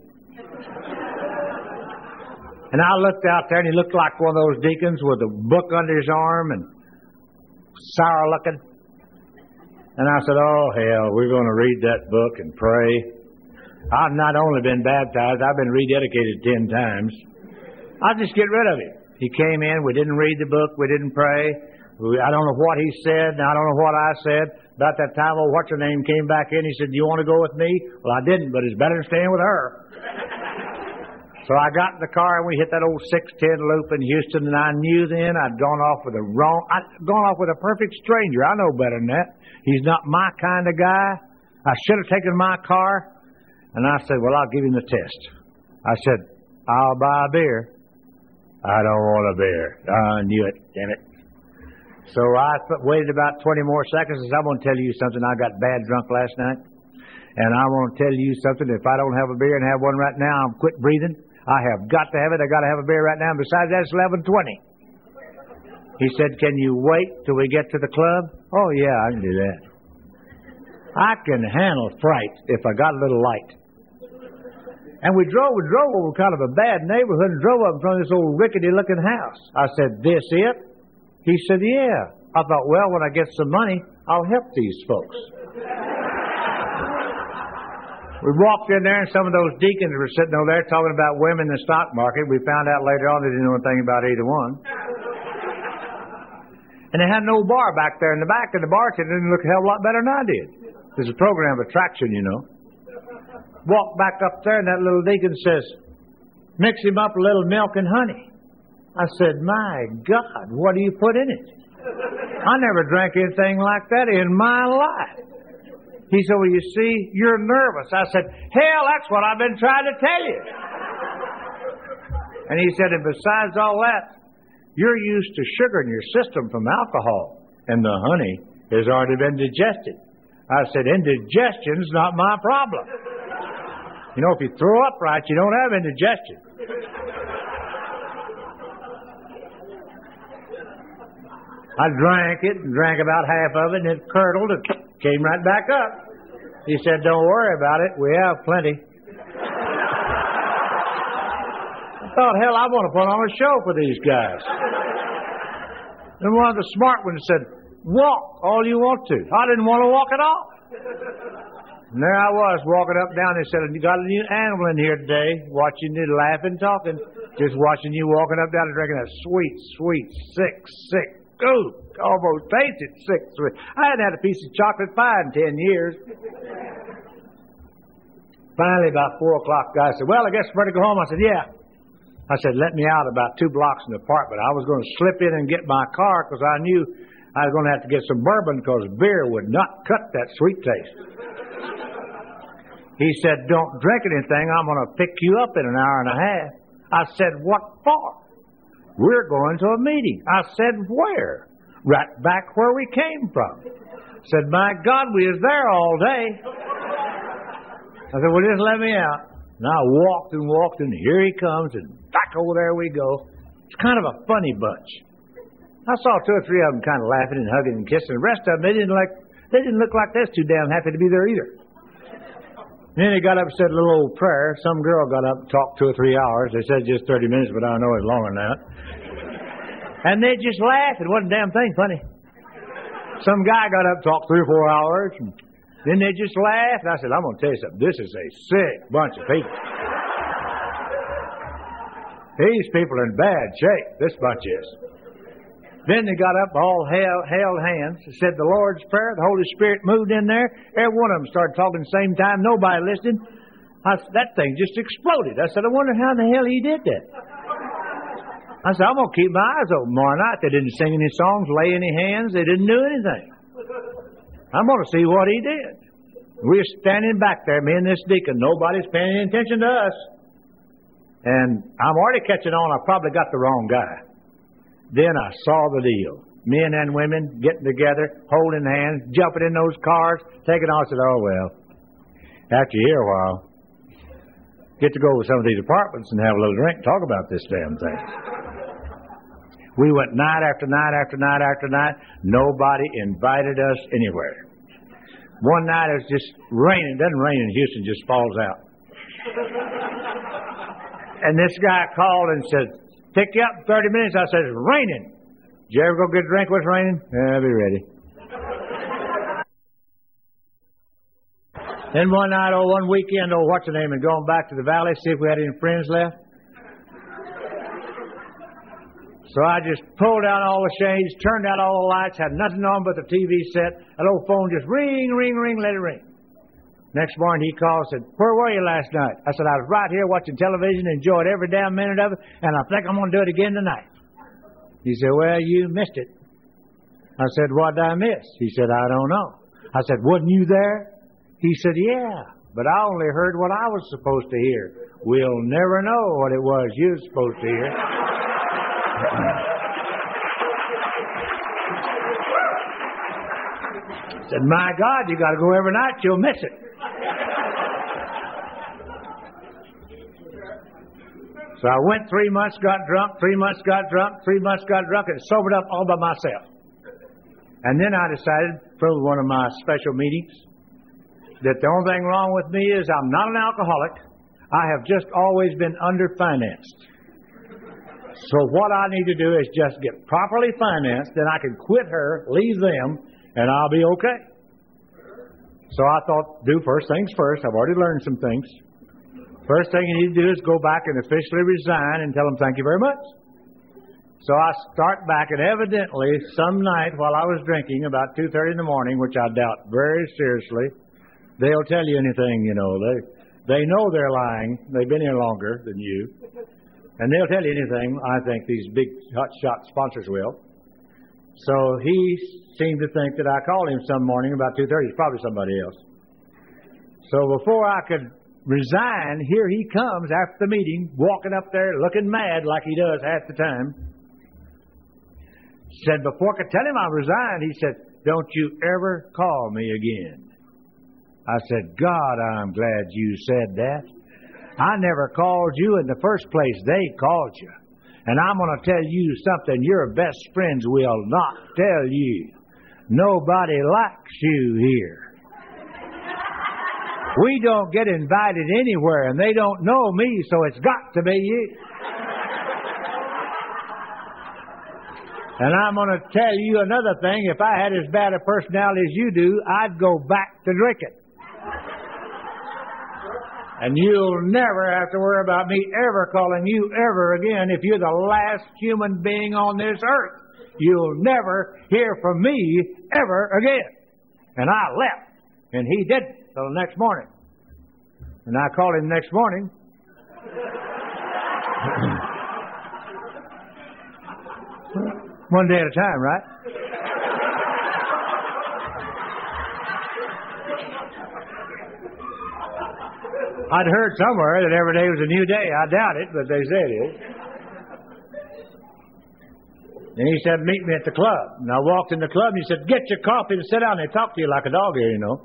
[SPEAKER 1] And I looked out there, and he looked like one of those deacons with a book under his arm and sour looking. And I said, oh, hell, we're going to read that book and pray. I've not only been baptized, I've been rededicated ten times. I'll just get rid of him. He came in, we didn't read the book, we didn't pray. We, I don't know what he said, and I don't know what I said. About that time, old what's-her-name came back in. He said, do you want to go with me? Well, I didn't, but it's better than staying with her. So I got in the car, and we hit that old six ten loop in Houston, and I knew then I'd gone off with a wrong, I'd gone off with a perfect stranger. I know better than that. He's not my kind of guy. I should have taken my car. And I said, well, I'll give him the test. I said, I'll buy a beer. I don't want a beer. I knew it, damn it. So I th- waited about twenty more seconds, and said, I'm going to tell you something. I got bad drunk last night. And I want to tell you something. If I don't have a beer and have one right now, I'm quit breathing. I have got to have it. I got to have a beer right now. And besides that, it's eleven twenty. He said, can you wait till we get to the club? Oh, yeah, I can do that. I can handle fright if I got a little light. And we drove, we drove over kind of a bad neighborhood and drove up in front of this old rickety-looking house. I said, this it? He said, yeah. I thought, well, when I get some money, I'll help these folks. We walked in there, and some of those deacons were sitting over there talking about women in the stock market. We found out later on they didn't know anything about either one. And they had no bar back there in the back, and the bartender didn't look a hell of a lot better than I did. There's a program of attraction, you know. Walked back up there, and that little deacon says, mix him up a little milk and honey. I said, my God, what do you put in it? I never drank anything like that in my life. He said, well, you see, you're nervous. I said, hell, that's what I've been trying to tell you. And he said, and besides all that, you're used to sugar in your system from alcohol, and the honey has already been digested. I said, indigestion's not my problem. You know, if you throw up right, you don't have indigestion. I drank it and drank about half of it, and it curdled and came right back up. He said, don't worry about it. We have plenty. I thought, hell, I want to put on a show for these guys. And one of the smart ones said, walk all you want to. I didn't want to walk at all. And there I was, walking up and down. They said, you got a new animal in here today, watching you laughing, talking, just watching you walking up and down and drinking that sweet, sweet, sick, sick, ooh, almost tasted sick, sweet. I hadn't had a piece of chocolate pie in ten years. Finally, about four o'clock, the guy said, well, I guess we're ready to go home. I said, yeah. I said, let me out about two blocks in the apartment. I was going to slip in and get my car because I knew I was going to have to get some bourbon because beer would not cut that sweet taste. He said, don't drink anything. I'm going to pick you up in an hour and a half. I said, what for? We're going to a meeting. I said, where? Right back where we came from. I said, my God, we was there all day. I said, well, just let me out. And I walked and walked, and here he comes, and back over there we go. It's kind of a funny bunch. I saw two or three of them kind of laughing and hugging and kissing. The rest of them, they didn't like, they didn't look like they was too damn happy to be there either. And then he got up and said a little old prayer. Some girl got up and talked two or three hours. They said just thirty minutes, but I know it's longer than that. And they just laughed. It wasn't a damn thing funny. Some guy got up and talked three or four hours, and then they just laughed. And I said, I'm going to tell you something. This is a sick bunch of people. These people are in bad shape. This bunch is. Then they got up, all held, held hands, said the Lord's Prayer. The Holy Spirit moved in there. Every one of them started talking at the same time. Nobody listened. I, that thing just exploded. I said, I wonder how in the hell he did that. I said, I'm going to keep my eyes open tomorrow night. They didn't sing any songs, lay any hands. They didn't do anything. I'm going to see what he did. We're standing back there, me and this deacon. Nobody's paying any attention to us. And I'm already catching on. I probably got the wrong guy. Then I saw the deal. Men and women getting together, holding hands, jumping in those cars, taking off. I said, oh, well. after you're here a while, get to go with some of these apartments and have a little drink and talk about this damn thing. We went night after night after night after night. Nobody invited us anywhere. One night it was just raining. It doesn't rain in Houston, it just falls out. And this guy called and said, pick you up in thirty minutes. I said, it's raining. Did you ever go get a drink when it's raining? Yeah, I'll be ready. Then one night, oh, one weekend, oh, what's the name, and going back to the valley, see if we had any friends left. So I just pulled down all the shades, turned out all the lights, had nothing on but the T V set. That old phone just ring, ring, ring, let it ring. Next morning he called and said, where were you last night? I said, I was right here watching television, enjoyed every damn minute of it, and I think I'm going to do it again tonight. He said, well, you missed it. I said, what did I miss? He said, I don't know. I said, wasn't you there? He said, yeah, but I only heard what I was supposed to hear. We'll never know what it was you were supposed to hear. I said, my God, you got to go every night, you'll miss it. So I went three months, got drunk, three months got drunk, three months got drunk, and sobered up all by myself. And then I decided, through one of my special meetings, that the only thing wrong with me is I'm not an alcoholic. I have just always been underfinanced. So what I need to do is just get properly financed, then I can quit her, leave them, and I'll be okay. So I thought, do first things first. I've already learned some things. First thing you need to do is go back and officially resign and tell them thank you very much. So I start back, and evidently some night while I was drinking, about two thirty in the morning, which I doubt very seriously, they'll tell you anything, you know. They they know they're lying. They've been here longer than you. And they'll tell you anything, I think these big hot-shot sponsors will. So he seemed to think that I called him some morning about two thirty. It's probably somebody else. So before I could resign, here he comes after the meeting, walking up there looking mad like he does half the time. Said, before I could tell him I resigned, he said, don't you ever call me again. I said, God, I'm glad you said that. I never called you in the first place. They called you. And I'm going to tell you something your best friends will not tell you. Nobody likes you here. We don't get invited anywhere, and they don't know me, so it's got to be you. And I'm going to tell you another thing. If I had as bad a personality as you do, I'd go back to drinking. And you'll never have to worry about me ever calling you ever again. If you're the last human being on this earth, you'll never hear from me ever again. And I left, and he didn't till the next morning. And I called him next morning. One day at a time, right? I'd heard somewhere that every day was a new day. I doubt it, but they said it. And he said, meet me at the club. And I walked in the club, and he said, get your coffee and sit down. They talk to you like a dog here, you know.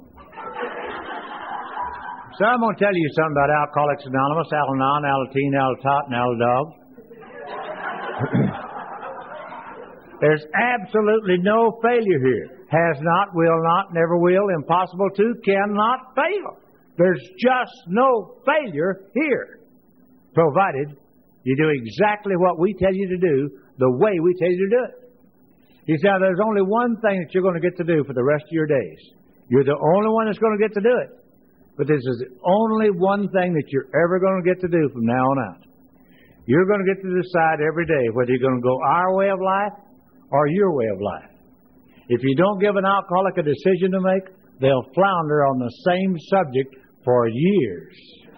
[SPEAKER 1] So I'm going to tell you something about Alcoholics Anonymous, Al-Anon, Alateen, Al-Tot, and Al-Dog. There's absolutely no failure here. Has not, will not, never will, impossible to, cannot fail. There's just no failure here, provided you do exactly what we tell you to do, the way we tell you to do it. He said, there's only one thing that you're going to get to do for the rest of your days. You're the only one that's going to get to do it. But this is the only one thing that you're ever going to get to do from now on out. You're going to get to decide every day whether you're going to go our way of life or your way of life. If you don't give an alcoholic a decision to make, they'll flounder on the same subject for years.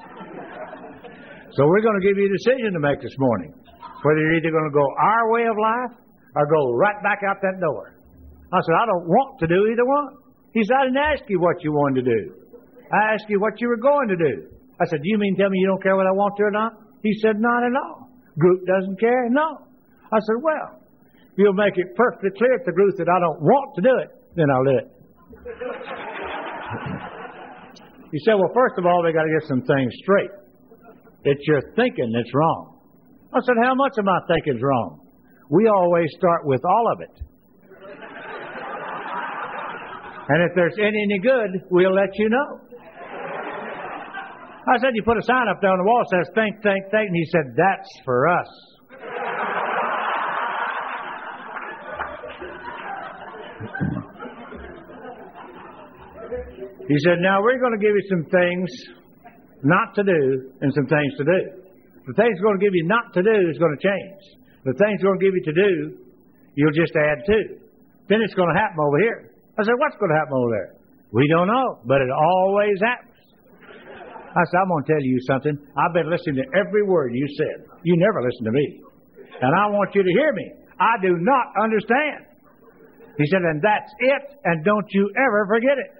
[SPEAKER 1] So we're going to give you a decision to make this morning. Whether you're either going to go our way of life or go right back out that door. I said, I don't want to do either one. He said, I didn't ask you what you wanted to do. I asked you what you were going to do. I said, do you mean tell me you don't care what I want to or not? He said, not at all. Group doesn't care? No. I said, well, you'll make it perfectly clear to the group that I don't want to do it, then I'll do it. He said, well, first of all, they got to get some things straight. It's your thinking that's wrong. I said, how much of my thinking's wrong? We always start with all of it. And if there's any, any good, we'll let you know. I said, you put a sign up there on the wall that says, think, think, think. And he said, that's for us. He said, now we're going to give you some things not to do and some things to do. The things we're going to give you not to do is going to change. The things we're going to give you to do, you'll just add to. Then it's going to happen over here. I said, what's going to happen over there? We don't know, but it always happens. I said, I'm going to tell you something. I've been listening to every word you said. You never listen to me. And I want you to hear me. I do not understand. He said, and that's it, and don't you ever forget it.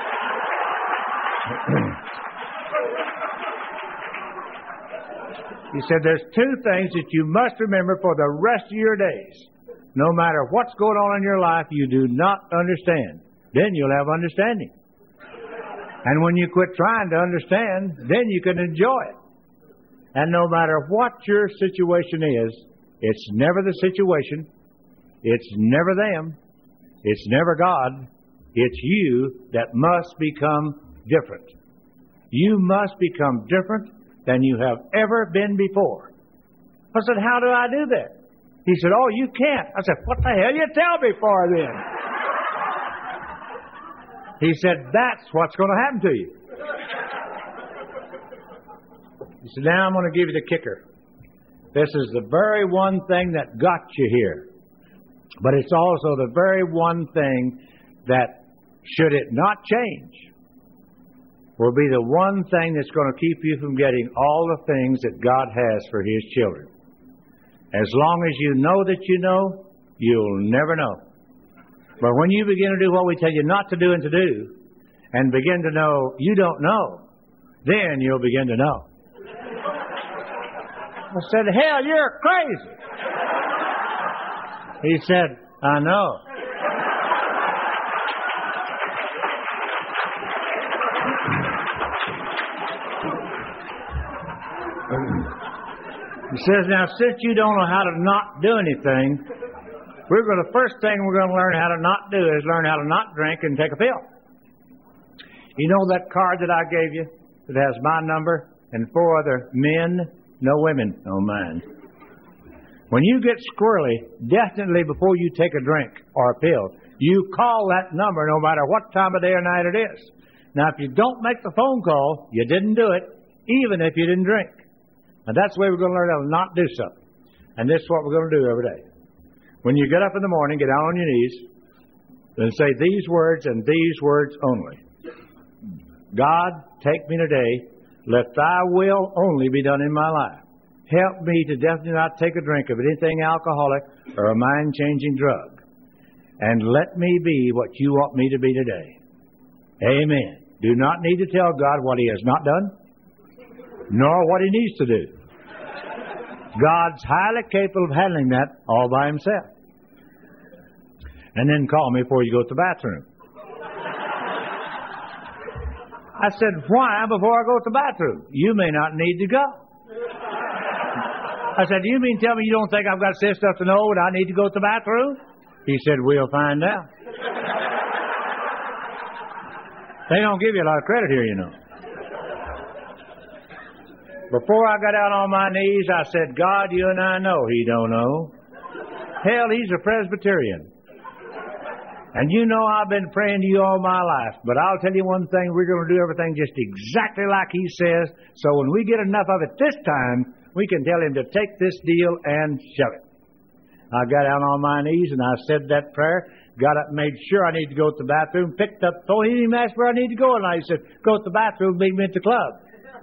[SPEAKER 1] He said, there's two things that you must remember for the rest of your days. No matter what's going on in your life, you do not understand. Then you'll have understanding. And when you quit trying to understand, then you can enjoy it. And no matter what your situation is, it's never the situation. It's never them. It's never God. It's you that must become different. You must become different than you have ever been before. I said, how do I do that? He said, oh, you can't. I said, what the hell you tell me for then? He said, that's what's going to happen to you. He said, now I'm going to give you the kicker. This is the very one thing that got you here. But it's also the very one thing that, should it not change, will be the one thing that's going to keep you from getting all the things that God has for His children. As long as you know that you know, you'll never know. But when you begin to do what we tell you not to do and to do, and begin to know you don't know, then you'll begin to know. I said, hell, you're crazy. He said, I know. He says, now, since you don't know how to not do anything, we're going to, the first thing we're going to learn how to not do is learn how to not drink and take a pill. You know that card that I gave you that has my number and four other men, no women, no mine. When you get squirrely, definitely before you take a drink or a pill, you call that number no matter what time of day or night it is. Now, if you don't make the phone call, you didn't do it, even if you didn't drink. And that's the way we're going to learn how to not do something. And this is what we're going to do every day. When you get up in the morning, get down on your knees, and say these words and these words only. God, take me today. Let thy will only be done in my life. Help me to definitely not take a drink of anything alcoholic or a mind-changing drug. And let me be what you want me to be today. Amen. Do not need to tell God what He has not done, nor what He needs to do. God's highly capable of handling that all by Himself. And then call me before you go to the bathroom. I said, why before I go to the bathroom? You may not need to go. I said, do you mean tell me you don't think I've got sense enough to know that I need to go to the bathroom? He said, we'll find out. They don't give you a lot of credit here, you know. Before I got out on my knees, I said, God, you and I know He don't know. Hell, He's a Presbyterian. And you know I've been praying to you all my life. But I'll tell you one thing, we're going to do everything just exactly like He says. So when we get enough of it this time, we can tell Him to take this deal and shove it. I got down on my knees and I said that prayer, got up and made sure I need to go to the bathroom, picked up the phone. He didn't even ask where I need to go. And I said, go to the bathroom, meet me at the club.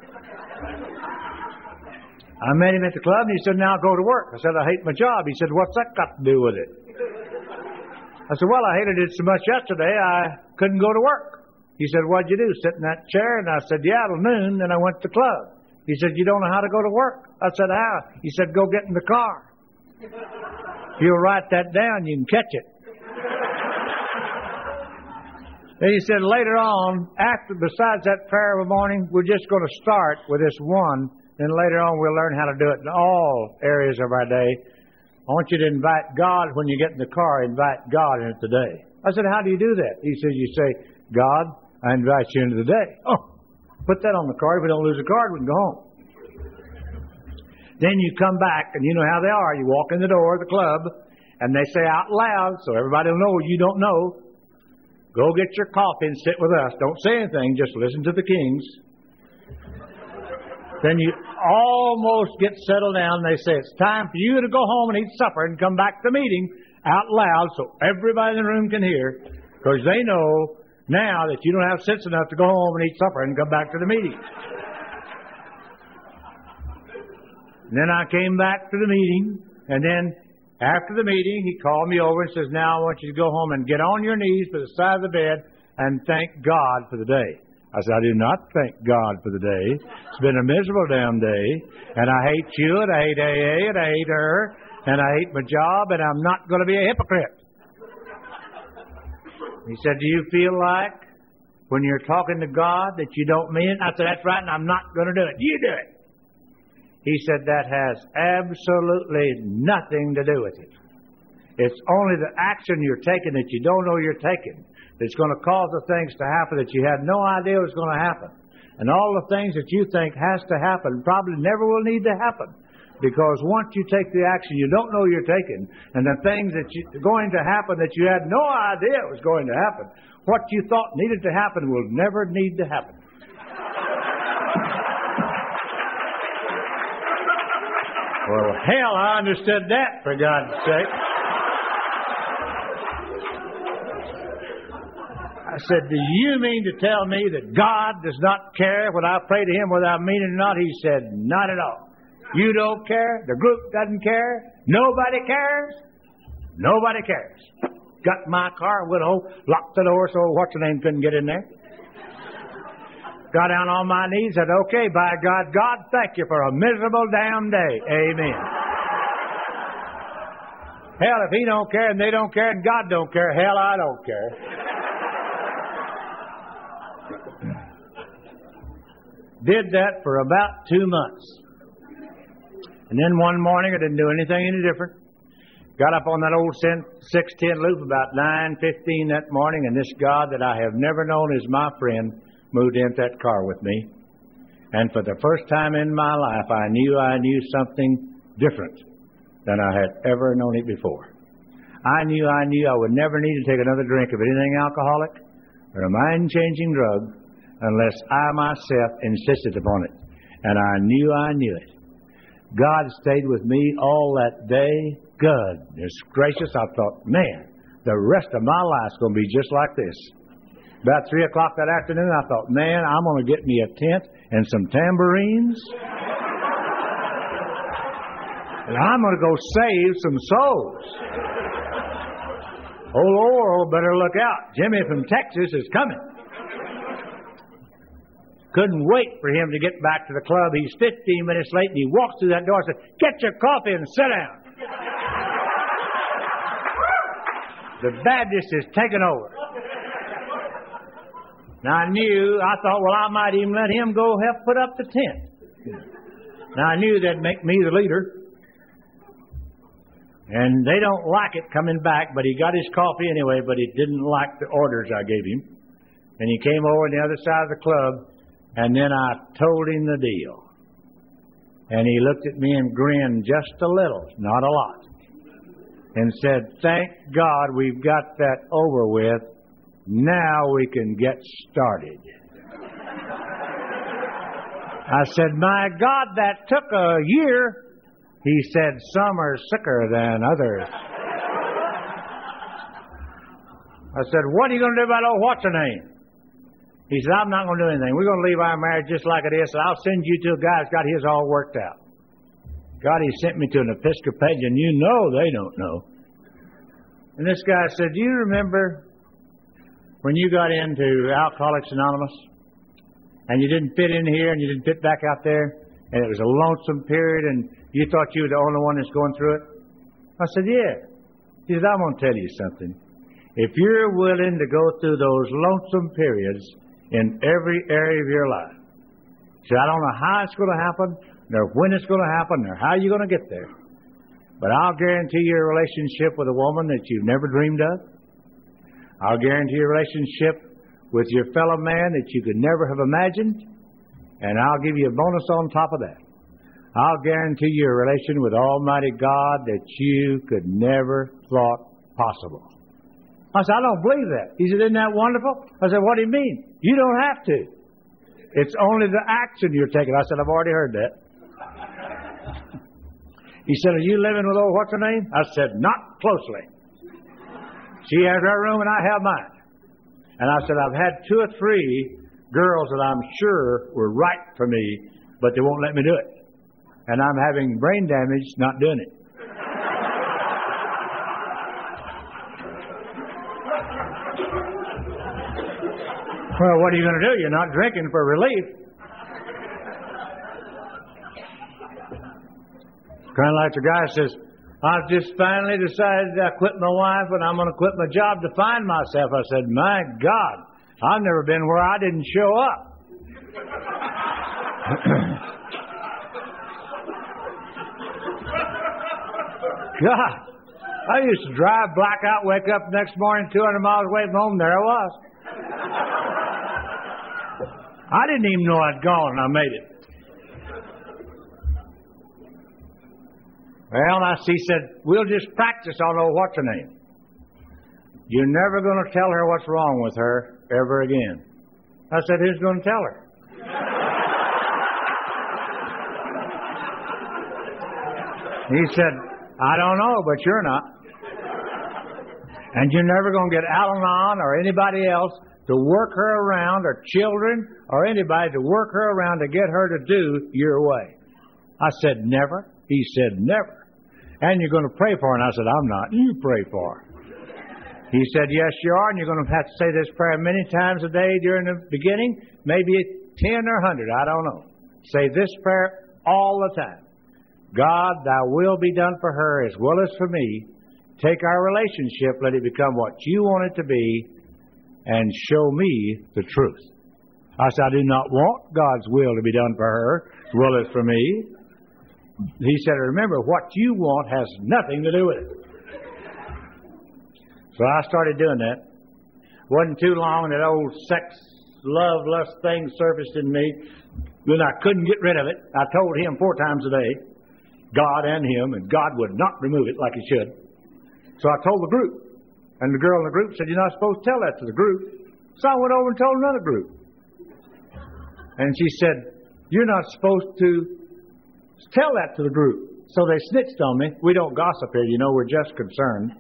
[SPEAKER 1] I met him at the club, and he said, now go to work. I said, I hate my job. He said, what's that got to do with it? I said, well, I hated it so much yesterday, I couldn't go to work. He said, what'd you do, sit in that chair? And I said, yeah, till noon, then I went to the club. He said, you don't know how to go to work? I said, how? He said, go get in the car. If you'll write that down, you can catch it. Then he said later on, after besides that prayer of the morning, we're just going to start with this one. Then later on we'll learn how to do it in all areas of our day. I want you to invite God when you get in the car. Invite God in it today. I said, how do you do that? He said, you say, God, I invite you into the day. Oh, put that on the card. If we don't lose the card, we can go home. Then you come back, and you know how they are. You walk in the door of the club, and they say out loud, so everybody will know you don't know. Go get your coffee and sit with us. Don't say anything. Just listen to the Kings. Then you almost get settled down. They say it's time for you to go home and eat supper and come back to the meeting out loud so everybody in the room can hear, because they know now that you don't have sense enough to go home and eat supper and come back to the meeting. And then I came back to the meeting, and then after the meeting, he called me over and says, now I want you to go home and get on your knees by the side of the bed and thank God for the day. I said, I do not thank God for the day. It's been a miserable damn day, and I hate you, and I hate A A, and I hate her, and I hate my job, and I'm not going to be a hypocrite. He said, do you feel like when you're talking to God that you don't mean it? I said, that's right, and I'm not going to do it. You do it. He said, that has absolutely nothing to do with it. It's only the action you're taking that you don't know you're taking that's going to cause the things to happen that you had no idea was going to happen. And all the things that you think has to happen probably never will need to happen. Because once you take the action you don't know you're taking, and the things that you, are going to happen that you had no idea was going to happen, what you thought needed to happen will never need to happen. Well, hell, I understood that, for God's sake. I said, do you mean to tell me that God does not care when I pray to Him whether I mean it or not? He said, not at all. You don't care. The group doesn't care. Nobody cares. Nobody cares. Got my car, went home, locked the door so what's-her-name couldn't get in there. Got down on my knees, said, okay, by God, God, thank you for a miserable damn day. Amen. Hell, if He don't care and they don't care and God don't care, hell, I don't care. Did that for about two months. And then one morning, I didn't do anything any different. Got up on that old six ten loop about nine fifteen that morning, and this God that I have never known as my friend moved into that car with me. And for the first time in my life, I knew I knew something different than I had ever known it before. I knew I knew I would never need to take another drink of anything alcoholic or a mind-changing drug unless I myself insisted upon it. And I knew I knew it. God stayed with me all that day. Goodness gracious, I thought, man, the rest of my life's going to be just like this. About three o'clock that afternoon, I thought, man, I'm going to get me a tent and some tambourines. And I'm going to go save some souls. Old Oral better look out. Jimmy from Texas is coming. Couldn't wait for him to get back to the club. He's fifteen minutes late, and he walks through that door and said, get your coffee and sit down. The Baptist is taking over. Now, I knew, I thought, well, I might even let him go help put up the tent. Now, I knew that'd make me the leader. And they don't like it coming back, but he got his coffee anyway, but he didn't like the orders I gave him. And he came over on the other side of the club, and then I told him the deal. And he looked at me and grinned just a little, not a lot, and said, thank God we've got that over with. Now we can get started. I said, my God, that took a year. He said, some are sicker than others. I said, what are you going to do about old what's-her-name? He said, I'm not going to do anything. We're going to leave our marriage just like it is, and I'll send you to a guy who's got his all worked out. God, he sent me to an Episcopalian. You know they don't know. And this guy said, do you remember when you got into Alcoholics Anonymous and you didn't fit in here and you didn't fit back out there, and it was a lonesome period and you thought you were the only one that's going through it? I said, yeah. He said, I'm going to tell you something. if you're willing to go through those lonesome periods in every area of your life. See, I don't know how it's going to happen, nor when it's going to happen, nor how you're going to get there. But I'll guarantee you a relationship with a woman that you've never dreamed of. I'll guarantee you a relationship with your fellow man that you could never have imagined. And I'll give you a bonus on top of that. I'll guarantee you a relation with Almighty God that you could never thought possible. I said, I don't believe that. He said, isn't that wonderful? I said, what do you mean? You don't have to. It's only the action you're taking. I said, I've already heard that. He said, are you living with old what's her name? I said, not closely. She has her room and I have mine. And I said, I've had two or three girls that I'm sure were right for me, but they won't let me do it. And I'm having brain damage not doing it. Well, what are you going to do? You're not drinking for relief. Kind of like the guy says, I've just finally decided I quit my wife and I'm going to quit my job to find myself. I said, my God, I've never been where I didn't show up. God, I used to drive, black out, wake up the next morning two hundred miles away from home. There I was. I didn't even know I'd gone and I made it. Well, I, he said, we'll just practice on old what's her name. You're never going to tell her what's wrong with her ever again. I said, who's going to tell her? He said, I don't know, but you're not. And you're never going to get Al-Anon or anybody else to work her around, or children or anybody to work her around to get her to do your way. I said, never. He said, never. And you're going to pray for her. And I said, I'm not. You pray for her. He said, yes, you are. And you're going to have to say this prayer many times a day during the beginning. Maybe ten or a hundred. I don't know. Say this prayer all the time. God, thy will be done for her as well as for me. Take our relationship. Let it become what you want it to be. And show me the truth. I said, I do not want God's will to be done for her as well as for me. He said, remember, what you want has nothing to do with it. So I started doing that. Wasn't too long, and that old sex, love, lust thing surfaced in me. Then I couldn't get rid of it. I told him four times a day, God and him, and God would not remove it like he should. So I told the group. And the girl in the group said, you're not supposed to tell that to the group. So I went over and told another group. And she said, you're not supposed to tell that to the group. So they snitched on me. We don't gossip here, you know, we're just concerned.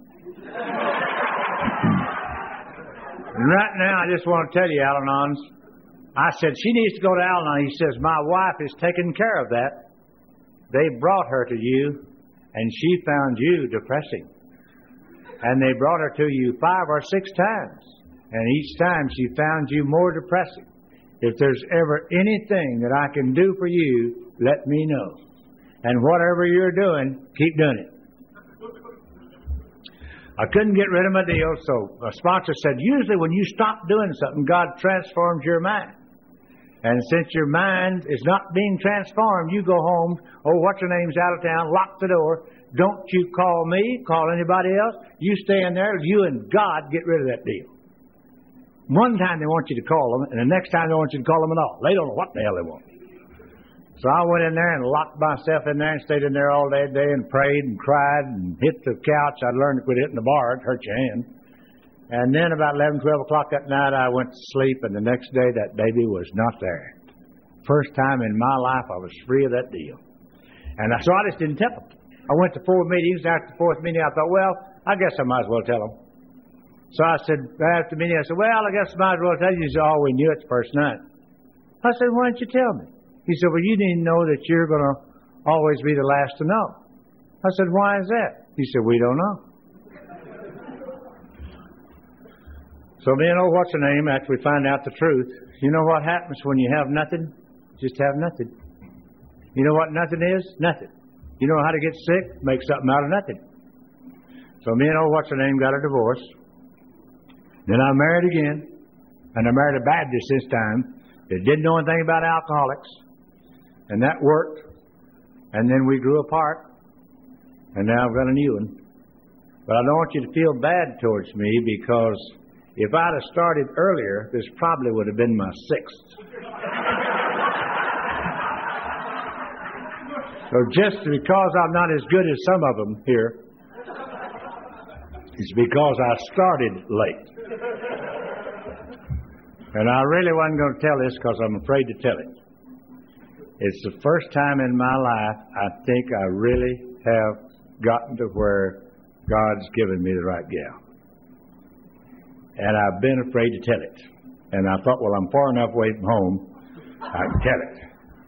[SPEAKER 1] And right now, I just want to tell you, Al-Anons, I said, she needs to go to Al-Anon. He says, my wife is taking care of that. They brought her to you, and she found you depressing. And they brought her to you five or six times. And each time she found you more depressing. If there's ever anything that I can do for you, let me know. And whatever you're doing, keep doing it. I couldn't get rid of my deal, so a sponsor said, usually when you stop doing something, God transforms your mind. And since your mind is not being transformed, you go home, oh, what's your name's out of town, lock the door. Don't you call me, call anybody else. You stay in there, you and God get rid of that deal. One time they want you to call them, and the next time they want you to call them at all. They don't know what the hell they want. So I went in there and locked myself in there and stayed in there all day and day and prayed and cried and hit the couch. I'd learned to quit hitting the bar. It hurt your hand. And then about eleven, twelve o'clock that night, I went to sleep, and the next day that baby was not there. First time in my life I was free of that deal. And so I just didn't tell them. I went to four meetings. After the fourth meeting, I thought, well, I guess I might as well tell them. So I said, after the meeting, I said, well, I guess I might as well tell you. He said, oh, we knew it the first night. I said, why didn't you tell me? He said, well, you didn't know that you're going to always be the last to know. I said, why is that? He said, we don't know. So me and old what's her name, after we find out the truth, you know what happens when you have nothing? Just have nothing. You know what nothing is? Nothing. You know how to get sick? Make something out of nothing. So me and old what's her name got a divorce. Then I married again, and I married a Baptist this time that didn't know anything about alcoholics, and that worked. And then we grew apart, and now I've got a new one. But I don't want you to feel bad towards me, because if I'd have started earlier, this probably would have been my sixth. So just because I'm not as good as some of them here, it's because I started late. And I really wasn't going to tell this because I'm afraid to tell it. It's the first time in my life I think I really have gotten to where God's given me the right gal. And I've been afraid to tell it. And I thought, well, I'm far enough away from home, I can tell it.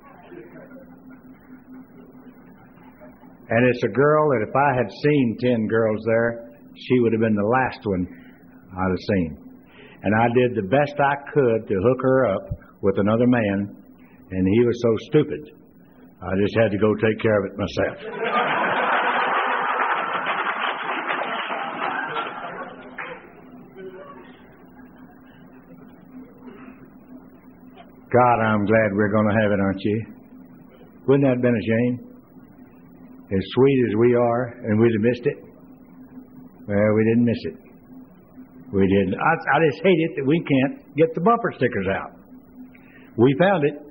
[SPEAKER 1] And it's a girl that if I had seen ten girls there, she would have been the last one I'd have seen. And I did the best I could to hook her up with another man, and he was so stupid, I just had to go take care of it myself. God, I'm glad we're going to have it, aren't you? Wouldn't that have been a shame? As sweet as we are, and we'd have missed it. Well, we didn't miss it. We didn't. I, I just hate it that we can't get the bumper stickers out. We found it.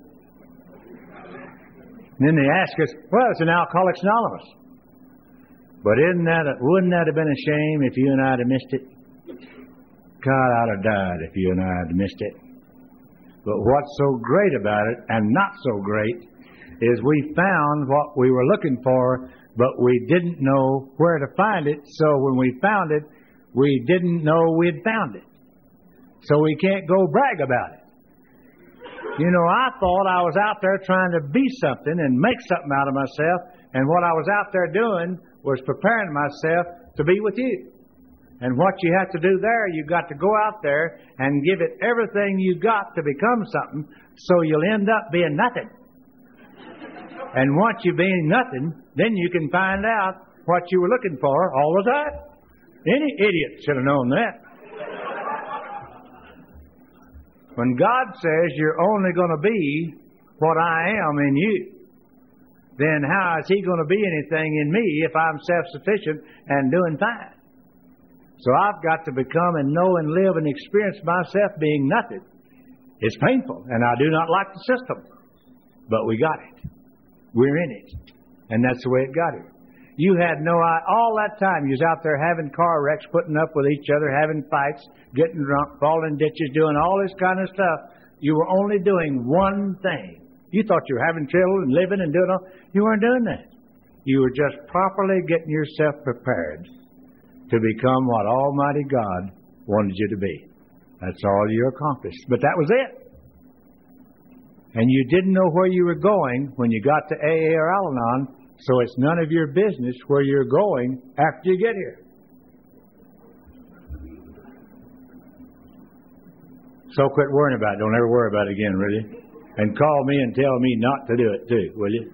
[SPEAKER 1] And then they ask us, well, it's an Alcoholics Anonymous. But isn't that a, wouldn't that have been a shame if you and I had missed it? God, I'd have died if you and I had missed it. But what's so great about it, and not so great, is we found what we were looking for, but we didn't know where to find it. So when we found it, we didn't know we'd found it. So we can't go brag about it. You know, I thought I was out there trying to be something and make something out of myself, and what I was out there doing was preparing myself to be with you. And what you have to do there, you've got to go out there and give it everything you got to become something, so you'll end up being nothing. And once you've been nothing, then you can find out what you were looking for all the time. Any idiot should have known that. When God says you're only going to be what I am in you, then how is He going to be anything in me if I'm self-sufficient and doing fine? So I've got to become and know and live and experience myself being nothing. It's painful, and I do not like the system. But we got it. We're in it. And that's the way it got here. You had no idea. All that time you was out there having car wrecks, putting up with each other, having fights, getting drunk, falling in ditches, doing all this kind of stuff. You were only doing one thing. You thought you were having children and living and doing all. You weren't doing that. You were just properly getting yourself prepared to become what Almighty God wanted you to be. That's all you accomplished. But that was it. And you didn't know where you were going when you got to A A or Al-Anon, so it's none of your business where you're going after you get here. So quit worrying about it. Don't ever worry about it again, will you? And call me and tell me not to do it too, will you?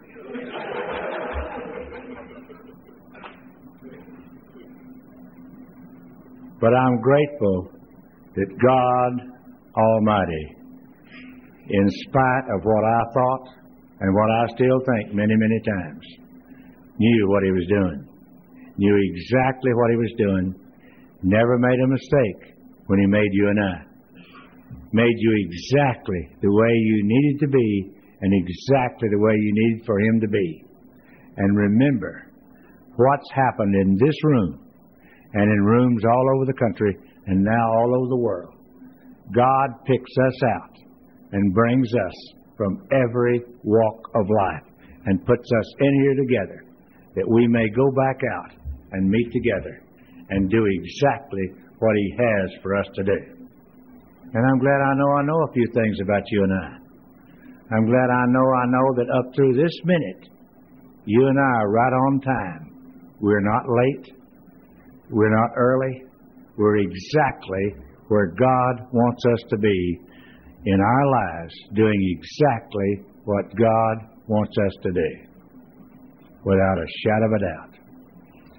[SPEAKER 1] But I'm grateful that God Almighty, in spite of what I thought and what I still think many, many times, knew what He was doing, knew exactly what He was doing, never made a mistake when He made you and I. Made you exactly the way you needed to be and exactly the way you needed for Him to be. And remember what's happened in this room and in rooms all over the country and now all over the world. God picks us out and brings us from every walk of life and puts us in here together that we may go back out and meet together and do exactly what He has for us to do. And I'm glad I know I know a few things about you and I. I'm glad I know I know that up through this minute, you and I are right on time. We're not late. We're not early. We're exactly where God wants us to be in our lives, doing exactly what God wants us to do, without a shadow of a doubt.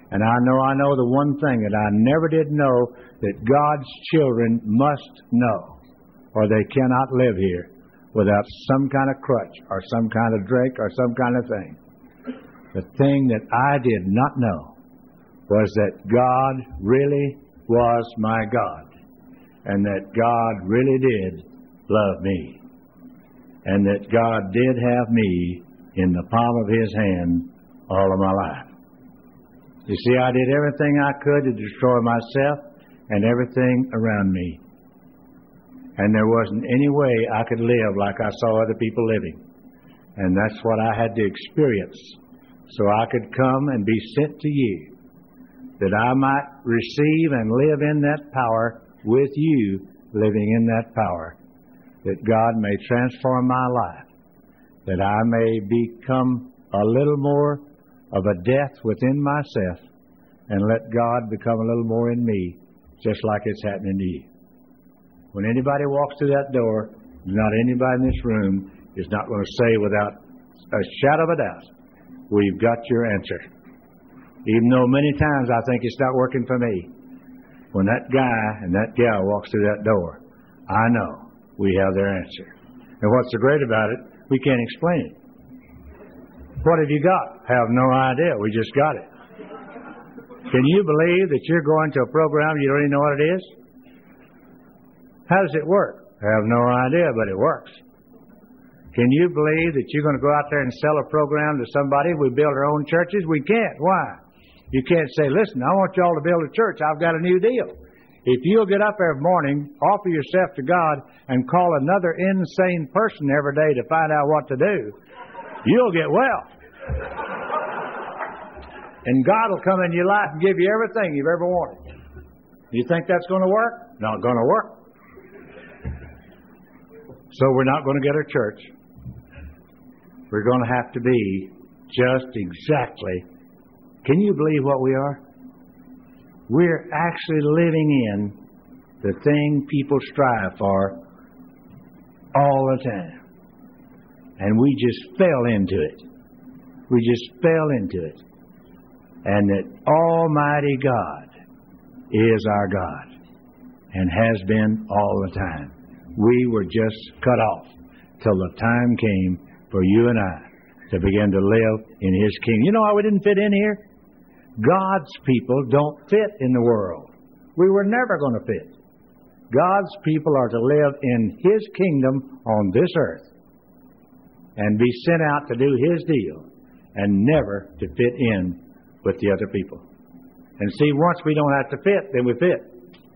[SPEAKER 1] And I know I know the one thing that I never did know, that God's children must know, or they cannot live here without some kind of crutch or some kind of drink or some kind of thing. The thing that I did not know was that God really was my God, and that God really did love me, and that God did have me in the palm of His hand all of my life. You see, I did everything I could to destroy myself and everything around me. And there wasn't any way I could live like I saw other people living. And that's what I had to experience, so I could come and be sent to you, that I might receive and live in that power with you living in that power, that God may transform my life, that I may become a little more of a death within myself and let God become a little more in me, just like it's happening to you. When anybody walks through that door, not anybody in this room is not going to say without a shadow of a doubt, we've got your answer. Even though many times I think it's not working for me. When that guy and that gal walks through that door, I know we have their answer. And what's so great about it, we can't explain it. What have you got? Have no idea. We just got it. Can you believe that you're going to a program you don't even know what it is? How does it work? I have no idea, but it works. Can you believe that you're going to go out there and sell a program to somebody? We build our own churches? We can't. Why? You can't say, listen, I want y'all to build a church. I've got a new deal. If you'll get up every morning, offer yourself to God, and call another insane person every day to find out what to do, you'll get well. And God will come in your life and give you everything you've ever wanted. You think that's going to work? Not going to work. So we're not going to get a church. We're going to have to be just exactly. Can you believe what we are? We're actually living in the thing people strive for all the time. And we just fell into it. We just fell into it. And that Almighty God is our God and has been all the time. We were just cut off till the time came for you and I to begin to live in His kingdom. You know why we didn't fit in here? God's people don't fit in the world. We were never going to fit. God's people are to live in His kingdom on this earth and be sent out to do His deal and never to fit in with the other people. And see, once we don't have to fit, then we fit.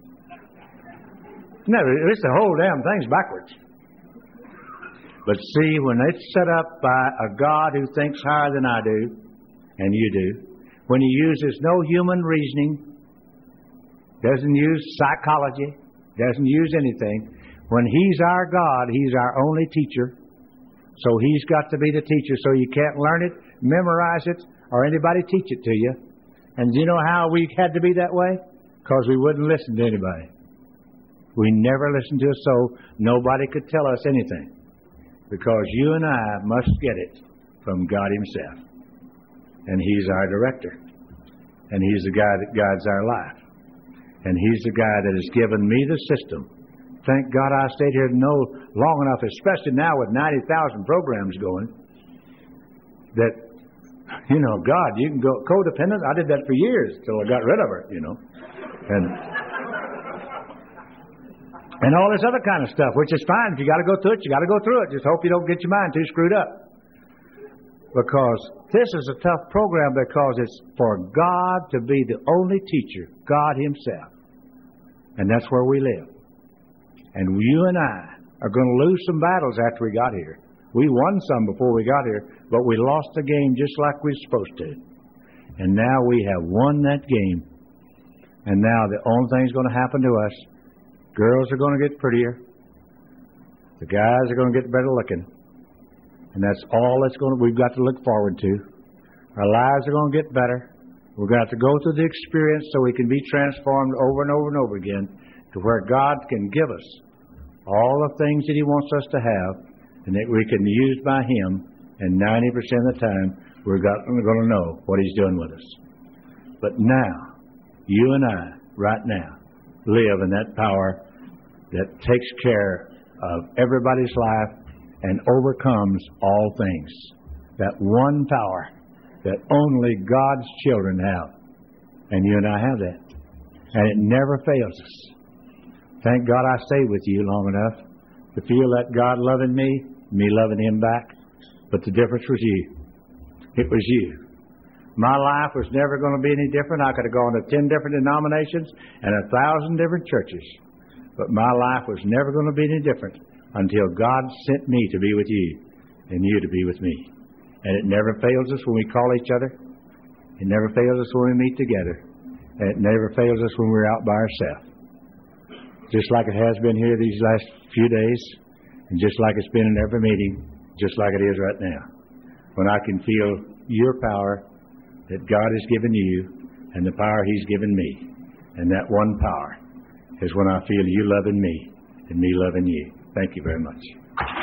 [SPEAKER 1] No, it's the whole damn thing's backwards. But see, when it's set up by a God who thinks higher than I do, and you do, when He uses no human reasoning, doesn't use psychology, doesn't use anything, when He's our God, He's our only teacher. So He's got to be the teacher, so you can't learn it, memorize it, or anybody teach it to you. And do you know how we had to be that way? Because we wouldn't listen to anybody. We never listened to a soul. Nobody could tell us anything. Because you and I must get it from God Himself. And He's our director. And He's the guy that guides our life. And He's the guy that has given me the system. Thank God I stayed here to know long enough, especially now with ninety thousand programs going, that, you know, God, you can go codependent. I did that for years till I got rid of her, you know. And... And all this other kind of stuff, which is fine. If you got to go through it, you got to go through it. Just hope you don't get your mind too screwed up. Because this is a tough program because it's for God to be the only teacher, God Himself. And that's where we live. And you and I are going to lose some battles after we got here. We won some before we got here, but we lost the game just like we were supposed to. And now we have won that game. And now the only thing that's going to happen to us, girls are going to get prettier. The guys are going to get better looking. And that's all that's going to, we've got to look forward to. Our lives are going to get better. We're going to have to go through the experience so we can be transformed over and over and over again to where God can give us all the things that He wants us to have and that we can be used by Him. And ninety percent of the time, we're going to know what He's doing with us. But now, you and I, right now, live in that power that takes care of everybody's life and overcomes all things. That one power that only God's children have. And you and I have that. And it never fails us. Thank God I stayed with you long enough to feel that God loving me, me loving Him back. But the difference was you. It was you. My life was never going to be any different. I could have gone to ten different denominations and a thousand different churches. But my life was never going to be any different until God sent me to be with you and you to be with me. And it never fails us when we call each other. It never fails us when we meet together. And it never fails us when we're out by ourselves. Just like it has been here these last few days, and just like it's been in every meeting, just like it is right now. When I can feel your power that God has given you and the power He's given me. And that one power is when I feel you loving me and me loving you. Thank you very much.